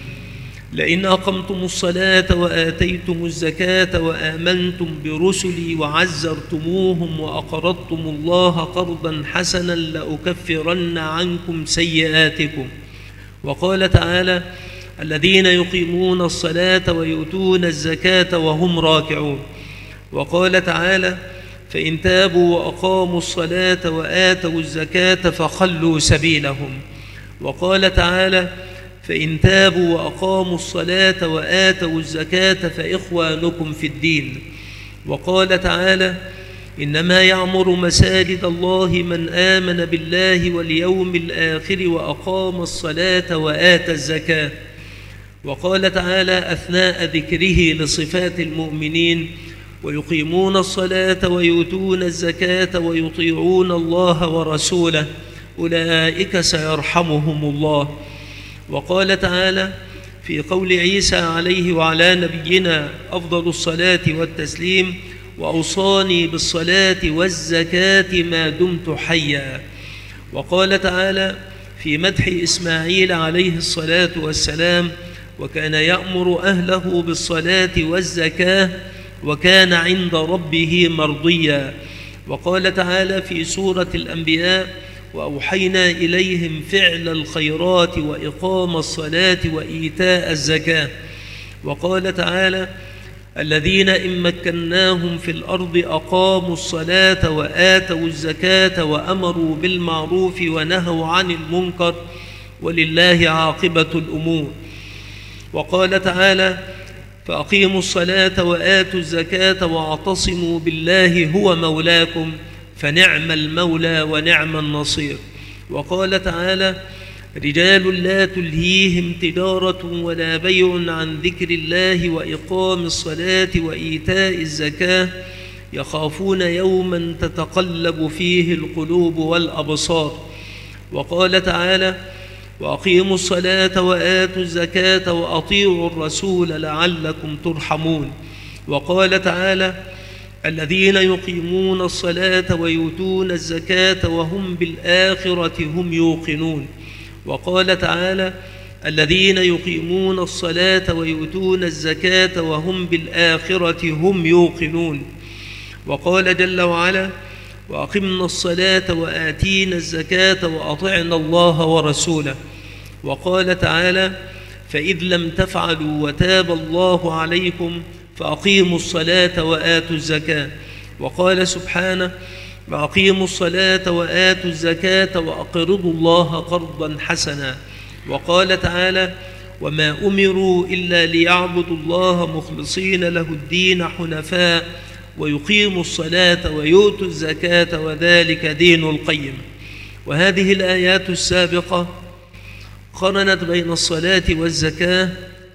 لئن أقمتم الصلاة وآتيتم الزكاة وآمنتم برسلي وعزرتموهم وأقرضتم الله قرضا حسنا لأكفرن عنكم سيئاتكم. وقال تعالى: الذين يقيمون الصلاة ويؤتون الزكاة وهم راكعون. وقال تعالى: فإن تابوا وأقاموا الصلاة وآتوا الزكاة فخلوا سبيلهم. وقال تعالى: فإن تابوا وأقاموا الصلاة وآتوا الزكاة فإخوانكم في الدين. وقال تعالى: إنما يعمر مساجد الله من آمن بالله واليوم الآخر وأقام الصلاة وآتى الزكاة. وقال تعالى أثناء ذكره لصفات المؤمنين: ويقيمون الصلاة ويؤتون الزكاة ويطيعون الله ورسوله أولئك سيرحمهم الله. وقال تعالى في قول عيسى عليه وعلى نبينا أفضل الصلاة والتسليم: وأوصاني بالصلاة والزكاة ما دمت حيا. وقال تعالى في مدح إسماعيل عليه الصلاة والسلام: وكان يأمر أهله بالصلاة والزكاة وكان عند ربه مرضيا. وقال تعالى في سورة الأنبياء: وأوحينا إليهم فعل الخيرات وإقام الصلاة وإيتاء الزكاة. وقال تعالى: الذين إن مكناهم في الأرض أقاموا الصلاة وآتوا الزكاة وأمروا بالمعروف ونهوا عن المنكر ولله عاقبة الأمور. وقال تعالى: فأقيموا الصلاة وآتوا الزكاة واعتصموا بالله هو مولاكم فنعم المولى ونعم النصير. وقال تعالى: رجال لا تلهيهم تجارة ولا بيع عن ذكر الله وإقام الصلاة وإيتاء الزكاة يخافون يوما تتقلب فيه القلوب والأبصار. وقال تعالى: وأقيموا الصلاة وآتوا الزكاة وأطيعوا الرسول لعلكم ترحمون. وقال تعالى: الذين يقيمون الصلاة ويؤتون الزكاة وهم بالآخرة هم يوقنون. وقال تعالى: الذين يقيمون الصلاة ويؤتون الزكاة وهم بالآخرة هم يوقنون. وقال جل وعلا: وأقمنا الصلاة وآتينا الزكاة وأطعنا الله ورسوله. وقال تعالى: فإذ لم تفعلوا وتاب الله عليكم فأقيموا الصلاة وآتوا الزكاة. وقال سبحانه: وأقيموا الصلاة وآتوا الزكاة وأقرضوا الله قرضا حسنا. وقال تعالى: وما أمروا إلا ليعبدوا الله مخلصين له الدين حنفاء ويقيموا الصلاة ويؤتوا الزكاة وذلك دين القيم. وهذه الآيات السابقة قرنت بين الصلاة والزكاة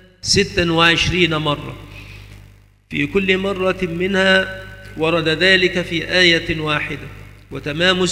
26 مرة، في كل مرة منها ورد ذلك في آية واحدة، وتمام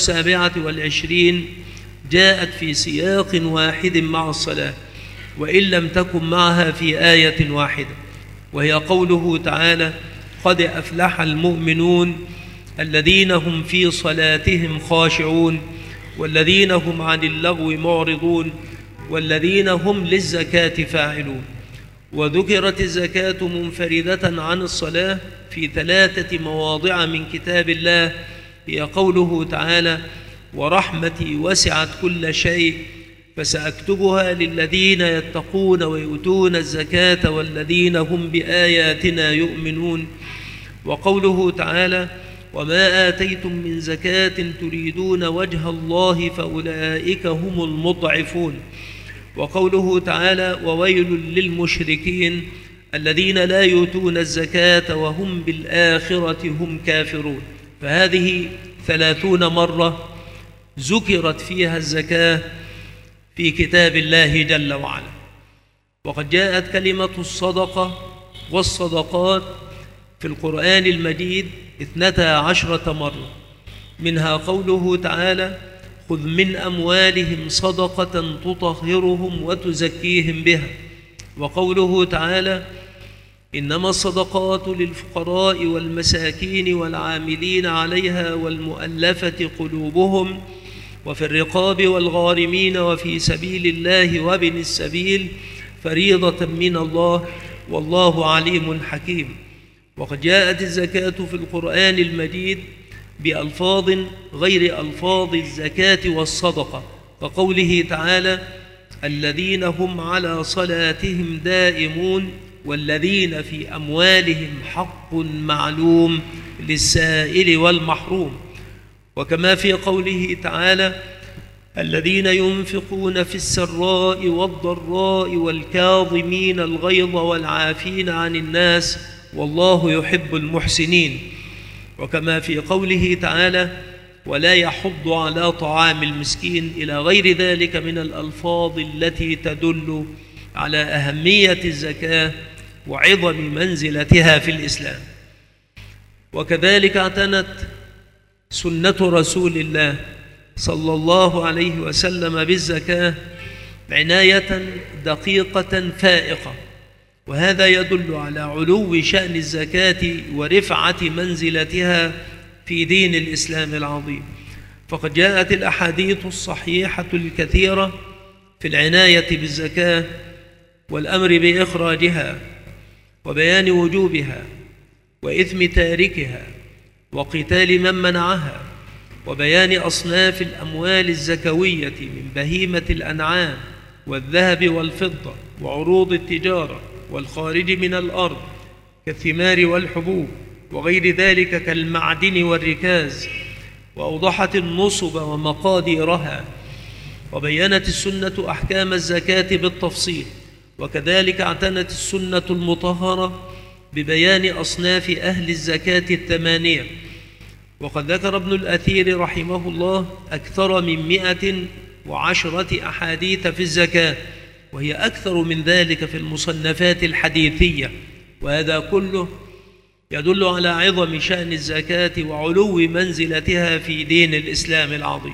27 جاءت في سياق واحد مع الصلاة، وإن لم تكن معها في آية واحدة، وهي قوله تعالى: قد أفلح المؤمنون الذين هم في صلاتهم خاشعون والذين هم عن اللغو معرضون والذين هم للزكاة فاعلون. وذكرت الزكاة منفردة عن الصلاة في 3 مواضع من كتاب الله، هي قوله تعالى: ورحمتي وسعت كل شيء فسأكتبها للذين يتقون ويؤتون الزكاة والذين هم بآياتنا يؤمنون. وقوله تعالى: وما آتيتم من زكاة تريدون وجه الله فأولئك هم المضعفون. وقوله تعالى: وويل للمشركين الذين لا يؤتون الزكاة وهم بالآخرة هم كافرون. فهذه 30 مرة ذكرت فيها الزكاة في كتاب الله جل وعلا. وقد جاءت كلمة الصدقة والصدقات في القرآن المجيد 12 مرة، منها قوله تعالى: خذ من أموالهم صدقة تطهرهم وتزكيهم بها. وقوله تعالى: إنما الصدقات للفقراء والمساكين والعاملين عليها والمؤلفة قلوبهم وفي الرقاب والغارمين وفي سبيل الله وابن السبيل فريضة من الله والله عليم حكيم. وقد جاءت الزكاة في القرآن المجيد بألفاظ غير ألفاظ الزكاة والصدقة، كقوله تعالى: الذين هم على صلاتهم دائمون والذين في أموالهم حق معلوم للسائل والمحروم. وكما في قوله تعالى: الذين ينفقون في السراء والضراء والكاظمين الغيظ والعافين عن الناس والله يحب المحسنين. وكما في قوله تعالى: ولا يحض على طعام المسكين، إلى غير ذلك من الألفاظ التي تدل على أهمية الزكاة وعظم منزلتها في الإسلام. وكذلك اعتنت سنة رسول الله صلى الله عليه وسلم بالزكاة عناية دقيقة فائقة، وهذا يدل على علو شأن الزكاة ورفعة منزلتها في دين الإسلام العظيم. فقد جاءت الأحاديث الصحيحة الكثيرة في العناية بالزكاة والأمر بإخراجها وبيان وجوبها وإثم تاركها وقتال من منعها وبيان أصناف الأموال الزكوية من بهيمة الأنعام والذهب والفضة وعروض التجارة والخارج من الأرض كالثمار والحبوب وغير ذلك كالمعدن والركاز، وأوضحت النصب ومقاديرها، وبينت السنة أحكام الزكاة بالتفصيل. وكذلك اعتنت السنة المطهرة ببيان أصناف أهل الزكاة 8. وقد ذكر ابن الأثير رحمه الله أكثر من و10 أحاديث في الزكاة، وهي أكثر من ذلك في المصنفات الحديثية. وهذا كله يدل على عظم شأن الزكاة وعلو منزلتها في دين الإسلام العظيم.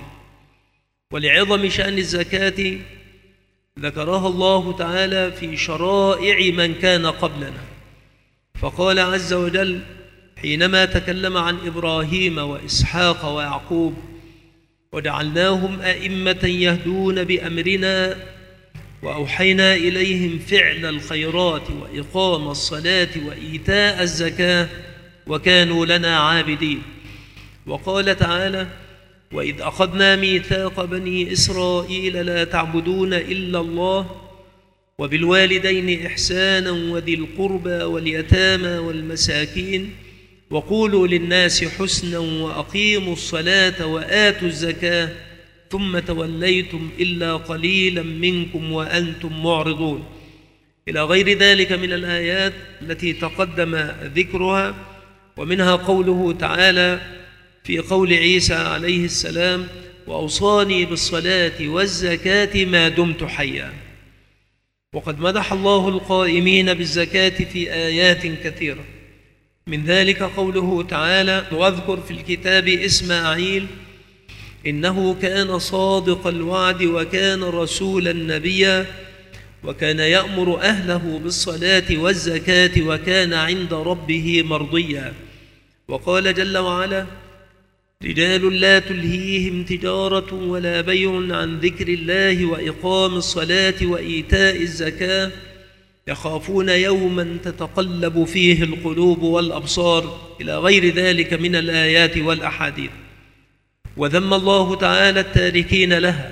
ولعظم شأن الزكاة ذكرها الله تعالى في شرائع من كان قبلنا، فقال عز وجل حينما تكلم عن إبراهيم وإسحاق ويعقوب: وجعلناهم أئمة يهدون بأمرنا وأوحينا إليهم فعل الخيرات وإقام الصلاة وإيتاء الزكاة وكانوا لنا عابدين. وقال تعالى: وإذ أخذنا ميثاق بني إسرائيل لا تعبدون إلا الله وبالوالدين إحسانا وذي القربى واليتامى والمساكين وقولوا للناس حسنا وأقيموا الصلاة وآتوا الزكاة ثم توليتم إلا قليلا منكم وأنتم معرضون، إلى غير ذلك من الآيات التي تقدم ذكرها. ومنها قوله تعالى في قول عيسى عليه السلام: وأوصاني بالصلاة والزكاة ما دمت حيا. وقد مدح الله القائمين بالزكاة في آيات كثيرة، من ذلك قوله تعالى: واذكر في الكتاب إسماعيل إنه كان صادق الوعد وكان رسولا نبيا وكان يأمر أهله بالصلاة والزكاة وكان عند ربه مرضيا. وقال جل وعلا: رجال لا تلهيهم تجارة ولا بيع عن ذكر الله وإقام الصلاة وإيتاء الزكاة يخافون يوما تتقلب فيه القلوب والأبصار، إلى غير ذلك من الآيات والأحاديث. وذم الله تعالى التاركين لها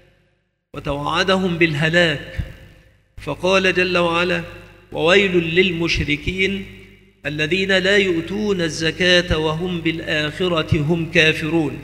وتوعدهم بالهلاك، فقال جل وعلا: وويل للمشركين الذين لا يؤتون الزكاة وهم بالآخرة هم كافرون.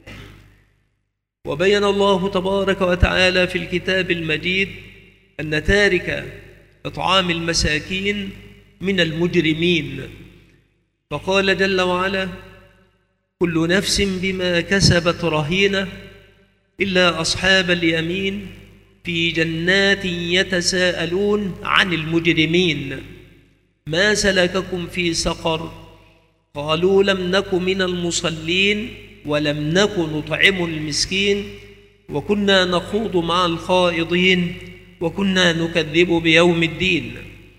وبين الله تبارك وتعالى في الكتاب المجيد أن تارك إطعام المساكين من المجرمين، فقال جل وعلا: كل نفس بما كسبت رهينة إلا أصحاب اليمين في جنات يتساءلون عن المجرمين ما سلككم في سقر قالوا لم نك من المصلين ولم نك نطعم المسكين وكنا نخوض مع الخائضين وكنا نكذب بيوم الدين.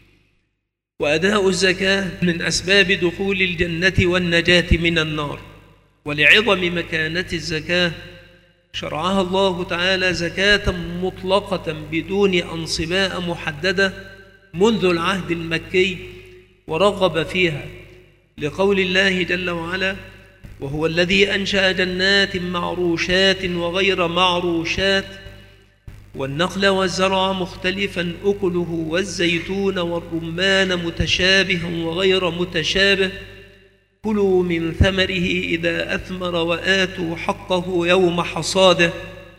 وأداء الزكاة من أسباب دخول الجنة والنجاة من النار. ولعظم مكانة الزكاة شرعها الله تعالى زكاة مطلقة بدون أنصباء محددة منذ العهد المكي، ورغب فيها لقول الله جل وعلا: وهو الذي أنشأ جنات معروشات وغير معروشات والنخل والزرع مختلفا أكله والزيتون والرمان متشابها وغير متشابه كلوا من ثمره إذا أثمر وآتوا حقه يوم حصاده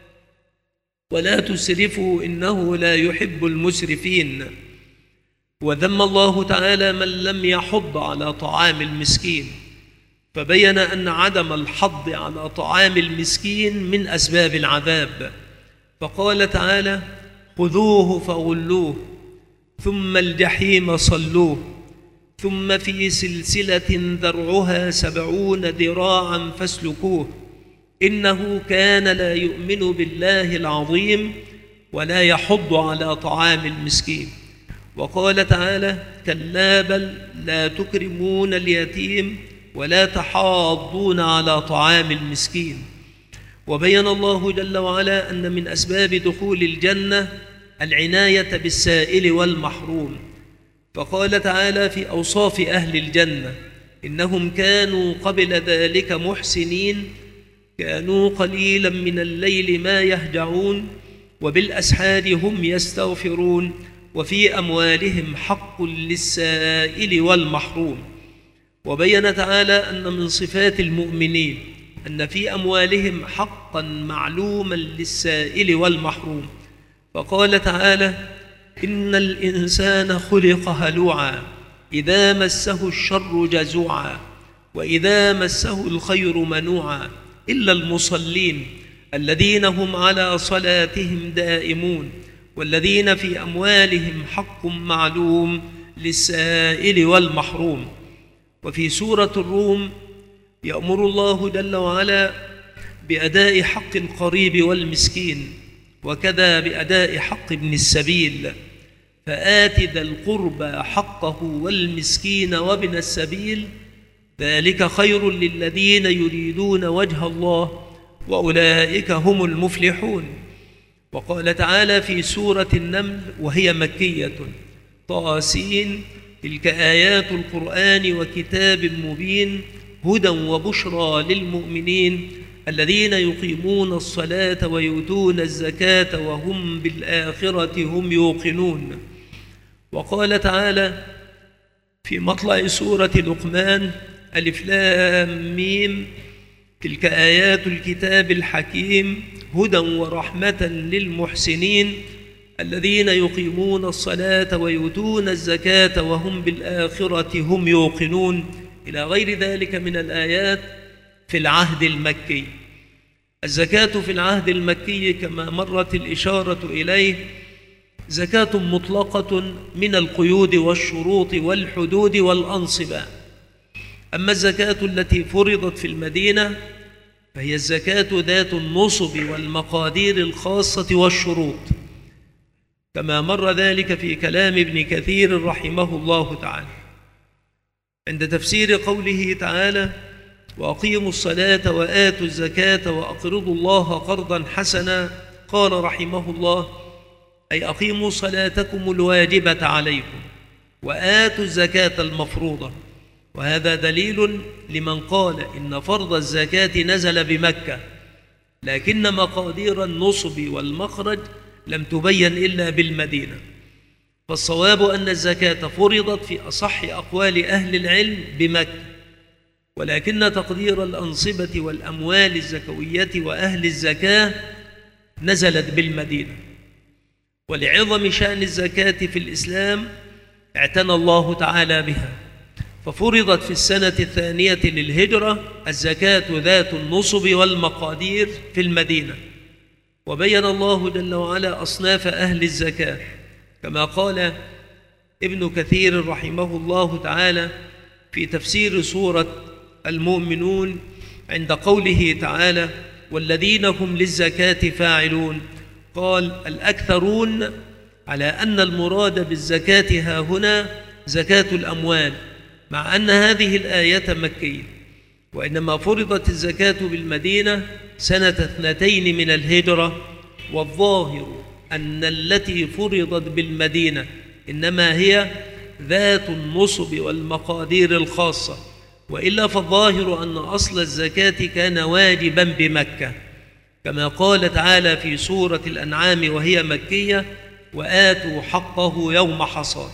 ولا تسرفوا إنه لا يحب المسرفين. وذم الله تعالى من لم يحض على طعام المسكين، فبين أن عدم الحض على طعام المسكين من أسباب العذاب، فقال تعالى: خذوه فغلوه ثم الجحيم صلوه ثم في سلسلة ذرعها 70 ذراعا فاسلكوه إنه كان لا يؤمن بالله العظيم ولا يحض على طعام المسكين. وقال تعالى: كلا بل لا تكرمون اليتيم ولا تحاضون على طعام المسكين. وبين الله جل وعلا أن من أسباب دخول الجنة العناية بالسائل والمحروم، فقال تعالى في أوصاف أهل الجنة: إنهم كانوا قبل ذلك محسنين كانوا قليلا من الليل ما يهجعون وبالأسحار هم يستغفرون وفي أموالهم حق للسائل والمحروم. وبين تعالى أن من صفات المؤمنين أن في أموالهم حقا معلوما للسائل والمحروم، فقال تعالى: إن الإنسان خلق هلوعا إذا مسه الشر جزوعا وإذا مسه الخير منوعا إلا المصلين الذين هم على صلاتهم دائمون والذين في أموالهم حق معلوم للسائل والمحروم. وفي سورة الروم يأمر الله جل وعلا بأداء حق القريب والمسكين، وكذا بأداء حق ابن السبيل، فآت ذا القربى حقه والمسكين وابن السبيل ذلك خير للذين يريدون وجه الله وأولئك هم المفلحون. وقال تعالى في سورة النمل وهي مكية: طاسين تلك آيات القرآن وكتاب مبين هدى وبشرى للمؤمنين الذين يقيمون الصلاة ويؤتون الزكاة وهم بالآخرة هم يوقنون. وقال تعالى في مطلع سورة لقمان: ألف لام ميم تلك آيات الكتاب الحكيم هدى ورحمة للمحسنين الذين يقيمون الصلاة ويؤتون الزكاة وهم بالآخرة هم يوقنون، إلى غير ذلك من الآيات في العهد المكي. الزكاة في العهد المكي كما مرت الإشارة إليه زكاة مطلقة من القيود والشروط والحدود والأنصبة. أما الزكاة التي فرضت في المدينة فهي الزكاة ذات النصب والمقادير الخاصة والشروط، كما مر ذلك في كلام ابن كثير رحمه الله تعالى عند تفسير قوله تعالى: وأقيموا الصلاة وآتوا الزكاة وأقرضوا الله قرضا حسنا. قال رحمه الله: أي أقيموا صلاتكم الواجبة عليكم وآتوا الزكاة المفروضة. وهذا دليل لمن قال إن فرض الزكاة نزل بمكة، لكن مقادير النصب والمخرج لم تبين إلا بالمدينة. فالصواب أن الزكاة فرضت في أصح أقوال أهل العلم بمكة، ولكن تقدير الأنصبة والأموال الزكوية وأهل الزكاة نزلت بالمدينة. ولعظم شأن الزكاة في الإسلام اعتنى الله تعالى بها، ففرضت في السنة الثانية للهجرة الزكاة ذات النصب والمقادير في المدينة. وبين الله جل وعلا أصناف أهل الزكاة، كما قال ابن كثير رحمه الله تعالى في تفسير سورة المؤمنون عند قوله تعالى: والذين هم للزكاة فاعلون. قال: الأكثرون على أن المراد بالزكاة ها هنا زكاة الأموال، مع أن هذه الآية مكية، وإنما فرضت الزكاة بالمدينة سنة 2 من الهجرة. والظاهر أن التي فرضت بالمدينة إنما هي ذات النصب والمقادير الخاصة، وإلا فالظاهر أن أصل الزكاة كان واجبا بمكة، كما قال تعالى في سورة الأنعام وهي مكية: وآتوا حقه يوم حصاد.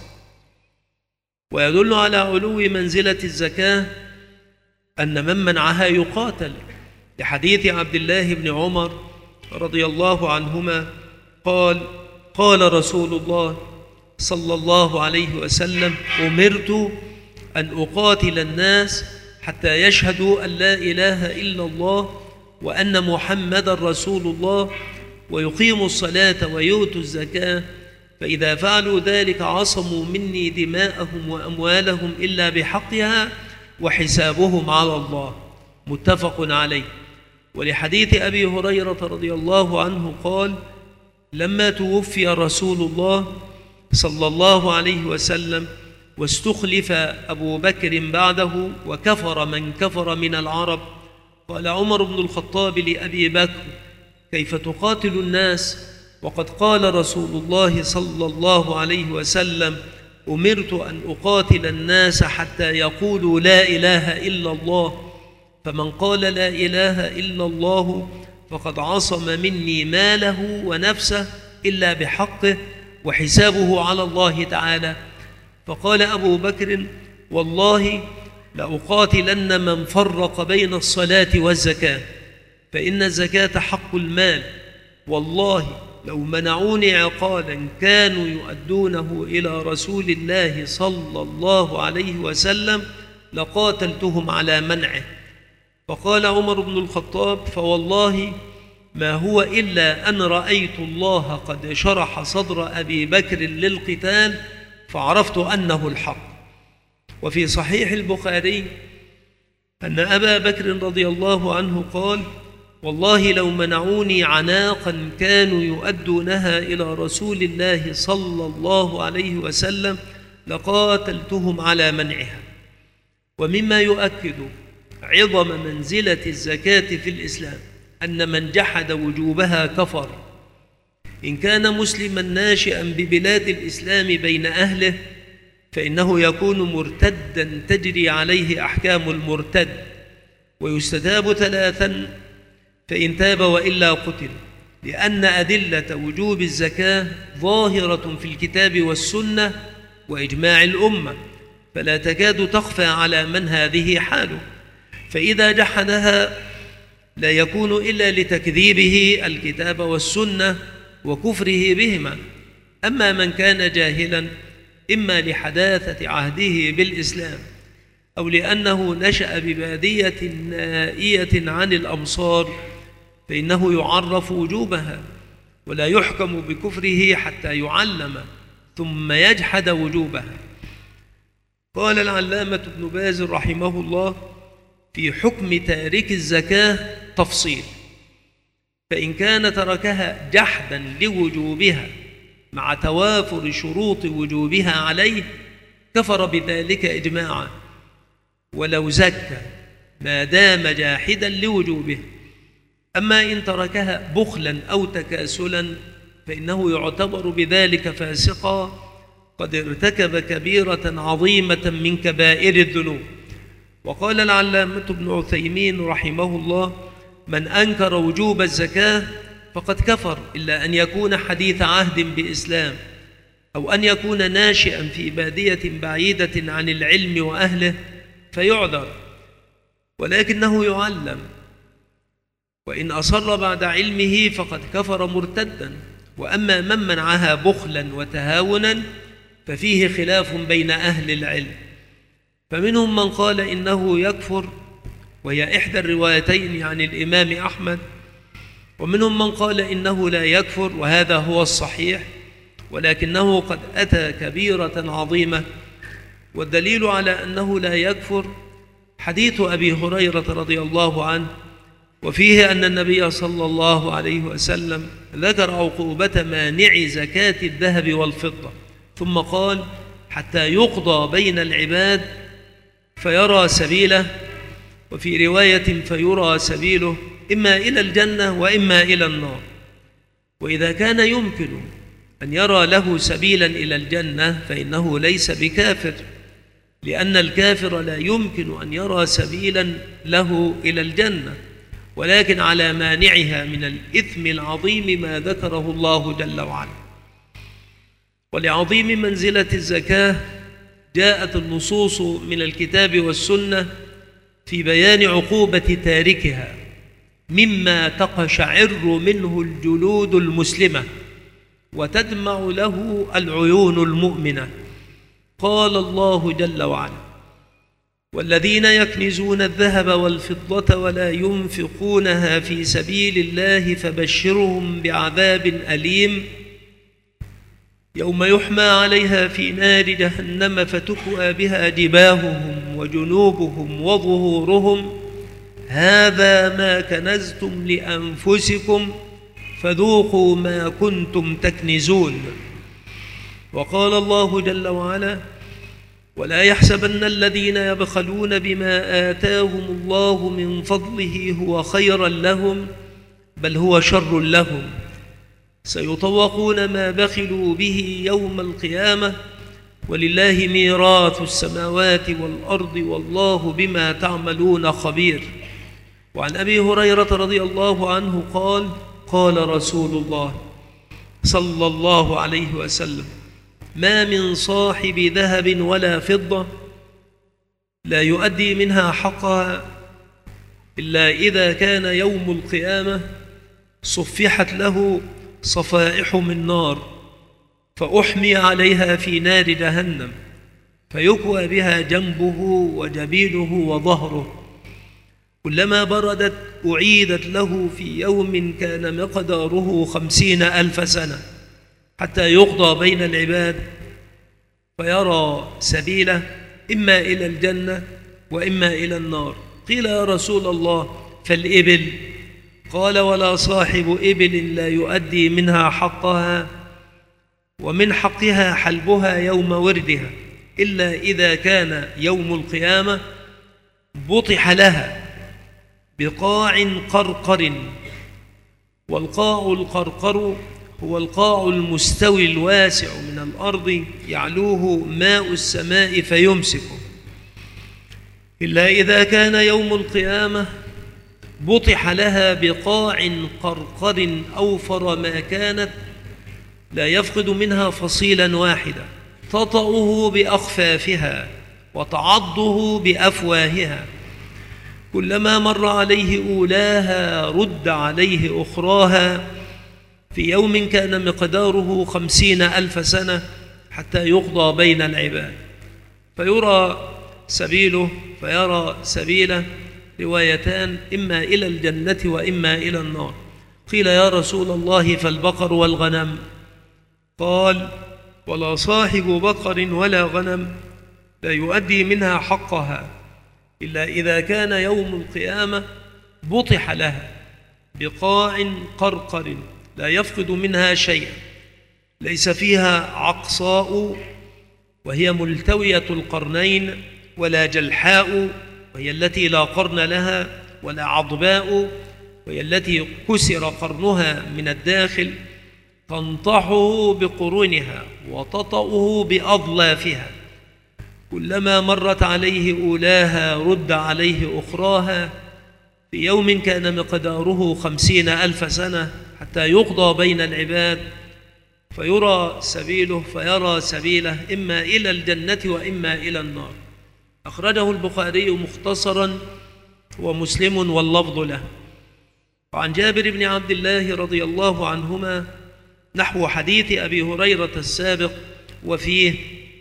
ويدل على علو منزلة الزكاة أن من منعها يقاتل، لحديث عبد الله بن عمر رضي الله عنهما قال: قال رسول الله صلى الله عليه وسلم: أمرت أن أقاتل الناس حتى يشهدوا أن لا إله إلا الله وأن محمد رسول الله ويقيموا الصلاة ويؤتوا الزكاة، فإذا فعلوا ذلك عصموا مني دماءهم وأموالهم إلا بحقها وحسابهم على الله. متفق عليه. ولحديث أبي هريرة رضي الله عنه قال: لما توفي رسول الله صلى الله عليه وسلم واستخلف أبو بكر بعده وكفر من كفر من العرب، قال عمر بن الخطاب لأبي بكر: كيف تقاتل الناس وقد قال رسول الله صلى الله عليه وسلم: أمرت أن أقاتل الناس حتى يقولوا لا إله إلا الله، فمن قال لا إله إلا الله فقد عصم مني ماله ونفسه إلا بحقه وحسابه على الله تعالى. فقال أبو بكر: والله لأقاتلن من فرق بين الصلاة والزكاة، فإن الزكاة حق المال، والله لو منعوني عقالا كانوا يؤدونه إلى رسول الله صلى الله عليه وسلم لقاتلتهم على منعه. فقال عمر بن الخطاب: فوالله ما هو إلا أن رأيت الله قد شرح صدر أبي بكر للقتال فعرفت أنه الحق. وفي صحيح البخاري أن أبا بكر رضي الله عنه قال: والله لو منعوني عناقا كانوا يؤدونها إلى رسول الله صلى الله عليه وسلم لقاتلتهم على منعها. ومما يؤكد عظم منزلة الزكاة في الإسلام أن من جحد وجوبها كفر، إن كان مسلما ناشئا ببلاد الإسلام بين أهله فإنه يكون مرتدا تجري عليه أحكام المرتد، ويستتاب 3 فإن تاب وإلا قتل، لأن أدلة وجوب الزكاة ظاهرة في الكتاب والسنة وإجماع الأمة، فلا تكاد تخفى على من هذه حاله، فإذا جحدها لا يكون إلا لتكذيبه الكتاب والسنة وكفره بهما. أما من كان جاهلا إما لحداثة عهده بالإسلام أو لأنه نشأ ببادية نائية عن الأمصار فإنه يعرف وجوبها ولا يحكم بكفره حتى يعلم ثم يجحد وجوبها. قال العلامة ابن باز رحمه الله في حكم تارك الزكاة تفصيل: فإن كان تركها جحدا لوجوبها مع توافر شروط وجوبها عليه كفر بذلك إجماعا، ولو زكى ما دام جاحدا لوجوبها. أما إن تركها بخلا أو تكاسلا فإنه يعتبر بذلك فاسقا قد ارتكب كبيرة عظيمة من كبائر الذنوب. وقال العلامة ابن عثيمين رحمه الله: من أنكر وجوب الزكاة فقد كفر، إلا أن يكون حديث عهد بإسلام أو أن يكون ناشئا في بادية بعيدة عن العلم وأهله فيعذر، ولكنه يعلم، وإن أصر بعد علمه فقد كفر مرتدا. وأما من منعها بخلا وتهاونا ففيه خلاف بين أهل العلم، فمنهم من قال إنه يكفر وهي إحدى الروايتين عن الإمام أحمد، ومنهم من قال إنه لا يكفر وهذا هو الصحيح ولكنه قد أتى كبيرة عظيمة. والدليل على أنه لا يكفر حديث أبي هريرة رضي الله عنه، وفيه أن النبي صلى الله عليه وسلم ذكر عقوبة مانع زكاة الذهب والفضة ثم قال: حتى يقضى بين العباد فيرى سبيله، وفي رواية فيرى سبيله إما إلى الجنة وإما إلى النار. وإذا كان يمكن أن يرى له سبيلا إلى الجنة فإنه ليس بكافر، لأن الكافر لا يمكن أن يرى سبيلا له إلى الجنة، ولكن على مانعها من الإثم العظيم ما ذكره الله جل وعلا. ولعظيم منزلة الزكاة جاءت النصوص من الكتاب والسنة في بيان عقوبة تاركها مما تقشعر منه الجلود المسلمة وتدمع له العيون المؤمنة. قال الله جل وعلا: والذين يكنزون الذهب والفضة ولا ينفقونها في سبيل الله فبشرهم بعذاب أليم يوم يحمى عليها في نار جهنم فتكوى بها جباههم وجنوبهم وظهورهم هذا ما كنزتم لأنفسكم فذوقوا ما كنتم تكنزون. وقال الله جل وعلا: ولا يحسبن الذين يبخلون بما آتاهم الله من فضله هو خيرا لهم بل هو شر لهم سيطوقون ما بخلوا به يوم القيامة ولله ميراث السماوات والأرض والله بما تعملون خبير. وعن أبي هريرة رضي الله عنه قال: قال رسول الله صلى الله عليه وسلم: ما من صاحب ذهب ولا فضة لا يؤدي منها حقها إلا إذا كان يوم القيامة صفحت له صفائح من نار فأحمي عليها في نار جهنم فيكوى بها جنبه وجبينه وظهره كلما بردت أعيدت له في يوم كان مقداره 50,000 سنة حتى يقضى بين العباد فيرى سبيله إما إلى الجنة وإما إلى النار. قيل يا رسول الله فالإبل؟ قال ولا صاحب إبل لا يؤدي منها حقها، ومن حقها حلبها يوم وردها، إلا إذا كان يوم القيامة بطح لها بقاع قرقر. والقاع القرقر هو القاع المستوي الواسع من الأرض يعلوه ماء السماء فيمسكه، إلا إذا كان يوم القيامة بطح لها بقاع قرقر أوفر ما كانت لا يفقد منها فصيلا واحدا، تطأه بأخفافها وتعضه بأفواهها، كلما مر عليه أولاها رد عليه أخراها، في يوم كان مقداره 50,000 سنة حتى يقضى بين العباد فيرى سبيله فيرى سبيله، روايتان إما إلى الجنة وإما إلى النار. قيل يا رسول الله فالبقر والغنم؟ قال ولا صاحب بقر ولا غنم لا يؤدي منها حقها، إلا إذا كان يوم القيامة بطح لها بقاع قرقر لا يفقد منها شيئا، ليس فيها عقصاء وهي ملتوية القرنين، ولا جلحاء وهي التي لا قرن لها، ولا عضباء وهي التي كسر قرنها من الداخل، تنطحه بقرونها وتطأه بأضلافها، كلما مرت عليه أولاها رد عليه أخراها، في يوم كان مقداره 50,000 سنة حتى يقضى بين العباد فيرى سبيله إما إلى الجنة وإما إلى النار. أخرجه البخاري مختصرا ومسلم واللفظ له. وعن جابر بن عبد الله رضي الله عنهما نحو حديث أبي هريرة السابق وفيه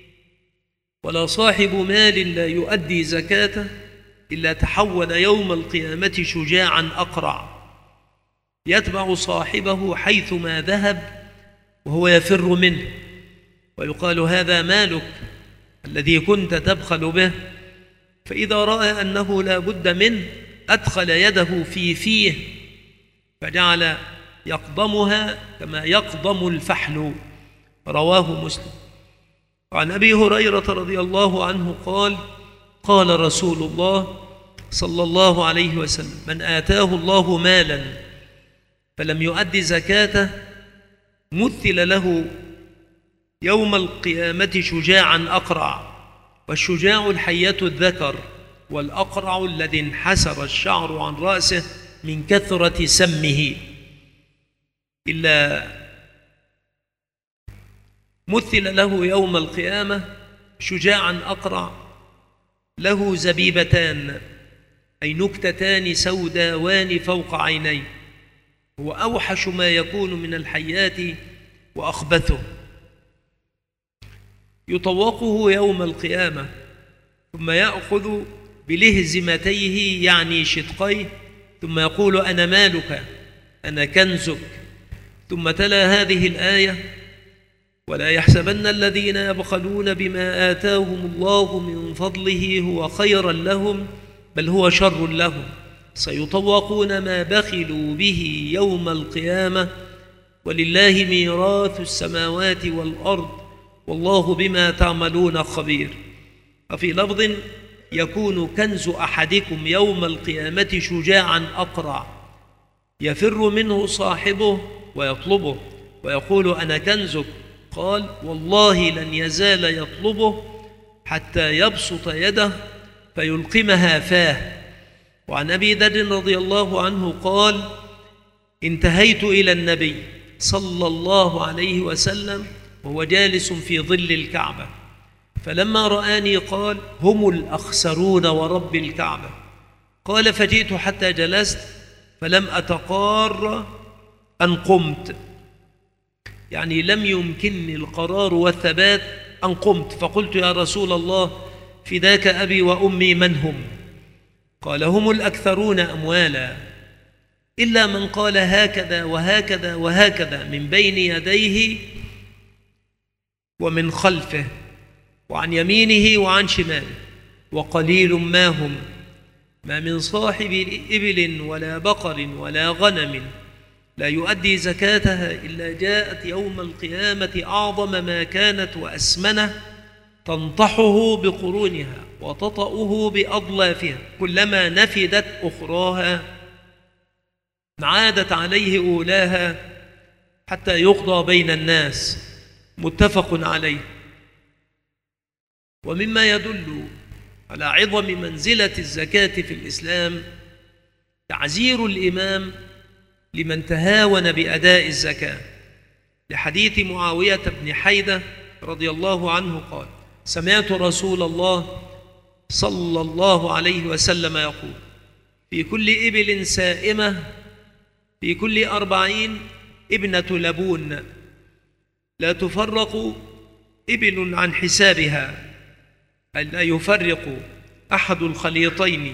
ولا صاحب مال لا يؤدي زكاته إلا تحول يوم القيامة شجاعا أقرع يتبع صاحبه حيثما ذهب وهو يفر منه، ويقال هذا مالك الذي كنت تبخل به، فإذا رأى أنه لا بد منه أدخل يده في فيه فجعل يقضمها كما يقضم الفحل، رواه مسلم. وعن أبي هريرة رضي الله عنه قال قال رسول الله صلى الله عليه وسلم من آتاه الله مالا فلم يؤد زكاته مثل له يوم القيامة شجاعا أقرع، والشجاع الحية الذكر، والأقرع الذي انحسر الشعر عن رأسه من كثرة سمه، إلا مثل له يوم القيامة شجاعا أقرع له زبيبتان أي نكتتان سوداوان فوق عينيه، هو أوحش ما يكون من الحيات وأخبثه، يطوقه يوم القيامة ثم يأخذ بلهزمتيه يعني شدقيه ثم يقول أنا مالك أنا كنزك، ثم تلا هذه الآية ولا يحسبن الذين يبخلون بما آتاهم الله من فضله هو خيرا لهم بل هو شر لهم، سيطوقون ما بخلوا به يوم القيامة ولله ميراث السماوات والأرض والله بما تعملون خبير. وفي لفظ يكون كنز أحدكم يوم القيامة شجاعا أقرع يفر منه صاحبه ويطلبه ويقول أنا كنزك، قال والله لن يزال يطلبه حتى يبسط يده فيلقمها فاه. وعن أبي ذر رضي الله عنه قال انتهيت إلى النبي صلى الله عليه وسلم وهو جالس في ظل الكعبة، فلما رآني قال هم الأخسرون ورب الكعبة، قال فجئت حتى جلست فلم أتقار أن قمت، يعني لم يمكنني القرار والثبات أن قمت، فقلت يا رسول الله فداك أبي وأمي من هم؟ قال: هم الأكثرون أموالا، إلا من قال هكذا وهكذا وهكذا من بين يديه ومن خلفه وعن يمينه وعن شماله، وقليل ما هم. ما من صاحب إبل ولا بقر ولا غنم لا يؤدي زكاتها إلا جاءت يوم القيامة أعظم ما كانت وأسمنه، تنطحه بقرونها وتطأه بأضلافها، كلما نفدت أخراها عادت عليه أولاها حتى يقضى بين الناس. متفق عليه. ومما يدل على عظم منزلة الزكاة في الإسلام تعزير الإمام لمن تهاون بأداء الزكاة، لحديث معاوية بن حيدة رضي الله عنه قال: سمعت رسول الله صلى الله عليه وسلم يقول: في كل إبل سائمة في كل 40 ابنة لبون، لا تفرق إبل عن حسابها، ألا يفرق أحد الخليطين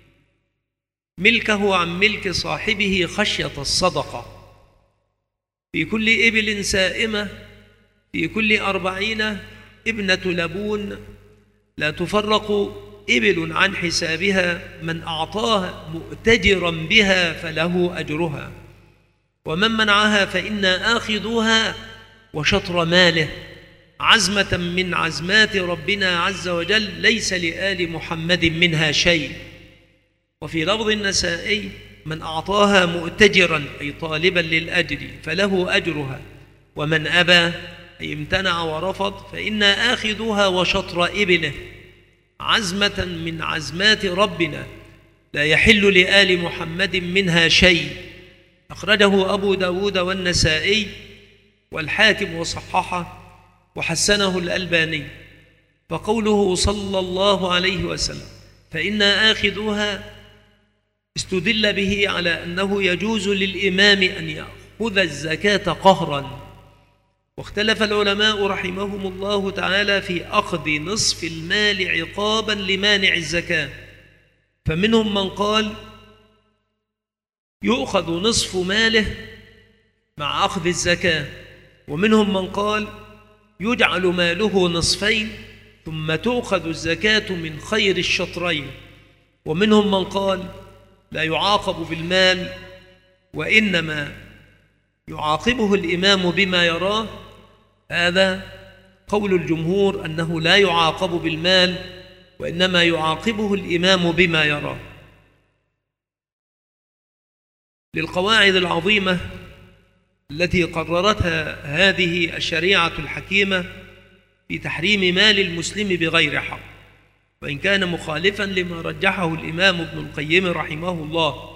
ملكه عن ملك صاحبه خشية الصدقة. في كل إبل سائمة في كل 40 ابنة لبون، لا تفرق إبل عن حسابها، من أعطاها مؤتجرا بها فله أجرها، ومن منعها فإنا آخذوها وشطر ماله، عزمة من عزمات ربنا عز وجل، ليس لآل محمد منها شيء. وفي لفظ النسائي: من أعطاها مؤتجرا أي طالبا للأجر فله أجرها، ومن أبى أي امتنع ورفض فإنا آخذوها وشطر إبله، عزمة من عزمات ربنا لا يحل لآل محمد منها شيء. أخرجه أبو داود والنسائي والحاكم وصححه وحسنه الألباني. فقوله صلى الله عليه وسلم فإنا آخذوها استدل به على أنه يجوز للإمام أن يأخذ الزكاة قهرا. واختلف العلماء رحمهم الله تعالى في أخذ نصف المال عقابا لمانع الزكاة، فمنهم من قال يؤخذ نصف ماله مع أخذ الزكاة، ومنهم من قال يجعل ماله نصفين ثم تؤخذ الزكاة من خير الشطرين، ومنهم من قال لا يعاقب بالمال وإنما يعاقبه الإمام بما يراه. هذا قول الجمهور أنه لا يعاقب بالمال وإنما يعاقبه الإمام بما يراه. للقواعد العظيمة التي قررتها هذه الشريعة الحكيمة في تحريم مال المسلم بغير حق، وإن كان مخالفا لما رجحه الإمام ابن القيم رحمه الله.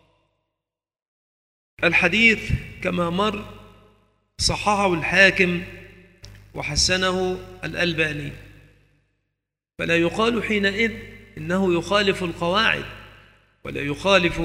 الحديث كما مر صححه الحاكم وحسنه الألباني، فلا يقال حينئذ إنه يخالف القواعد ولا يخالف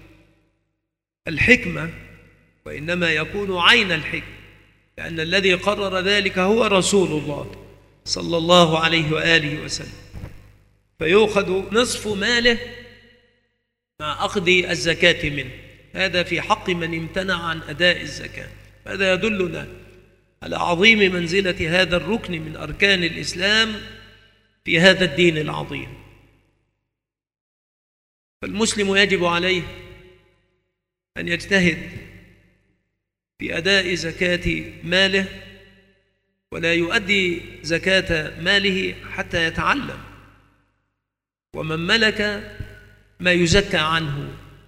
الحكمة، وإنما يكون عين الحكمة، لأن الذي قرر ذلك هو رسول الله صلى الله عليه وآله وسلم. فيؤخذ نصف ماله مع أخذ الزكاة منه، هذا في حق من امتنع عن أداء الزكاة. هذا يدلنا على عظيم منزلة هذا الركن من أركان الإسلام في هذا الدين العظيم. فالمسلم يجب عليه أن يجتهد في أداء زكاة ماله، ولا يؤدي زكاة ماله حتى يتعلم، ومن ملك ما يزكى عنه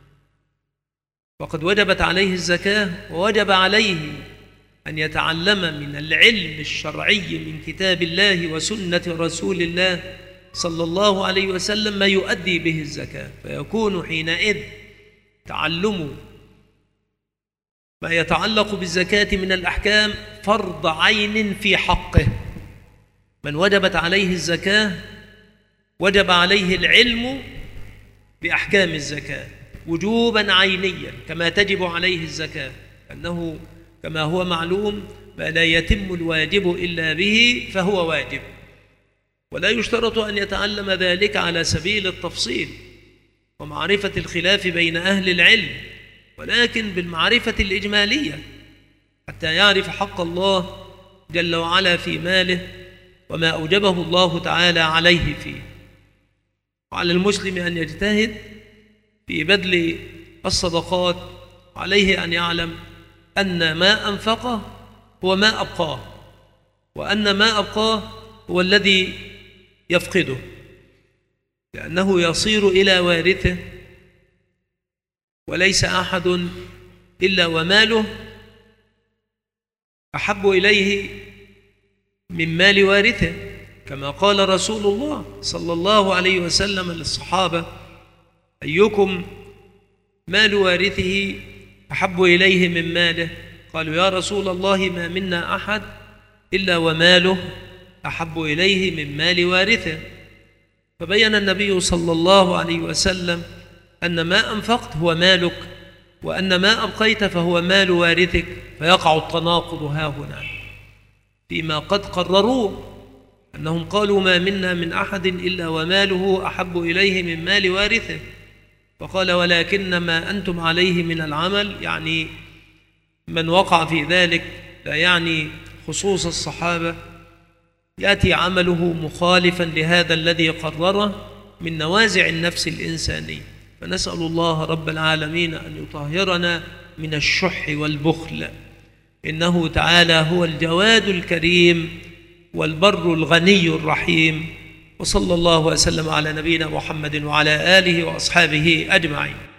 فقد وجبت عليه الزكاة، ووجب عليه أن يتعلم من العلم الشرعي من كتاب الله وسنة رسول الله صلى الله عليه وسلم ما يؤدي به الزكاة، فيكون حينئذ تعلم ما يتعلق بالزكاة من الأحكام فرض عين في حقه. من وجبت عليه الزكاة وجب عليه العلم بأحكام الزكاة وجوبا عينيا كما تجب عليه الزكاة، أنه كما هو معلوم ما لا يتم الواجب إلا به فهو واجب، ولا يشترط أن يتعلم ذلك على سبيل التفصيل، ومعرفة الخلاف بين أهل العلم، ولكن بالمعرفة الإجمالية حتى يعرف حق الله جل وعلا في ماله وما أوجبه الله تعالى عليه فيه. وعلى المسلم أن يجتهد في بذل الصدقات، عليه أن يعلم أن ما أنفقه هو ما أبقاه، وأن ما أبقاه هو الذي يفقده، لأنه يصير إلى وارثه، وليس أحد إلا وماله أحب إليه من مال وارثه، كما قال رسول الله صلى الله عليه وسلم للصحابة: أيكم مال وارثه أحب إليه من ماله؟ قالوا: يا رسول الله ما منا أحد إلا وماله أحب إليه من مال وارثه. فبين النبي صلى الله عليه وسلم أن ما أنفقت هو مالك، وأن ما أبقيت فهو مال وارثك، فيقع التناقض هاهنا فيما قد قرروه، أنهم قالوا: ما منا من أحد إلا وماله أحب إليه من مال وارثه، فقال: ولكن ما أنتم عليه من العمل، يعني من وقع في ذلك، لا يعني خصوص الصحابة، يأتي عمله مخالفا لهذا الذي قرره من نوازع النفس الإنسانية. فنسأل الله رب العالمين أن يطهرنا من الشح والبخل، إنه تعالى هو الجواد الكريم والبر الغني الرحيم. وصلى الله وسلم على نبينا محمد وعلى آله وأصحابه أجمعين.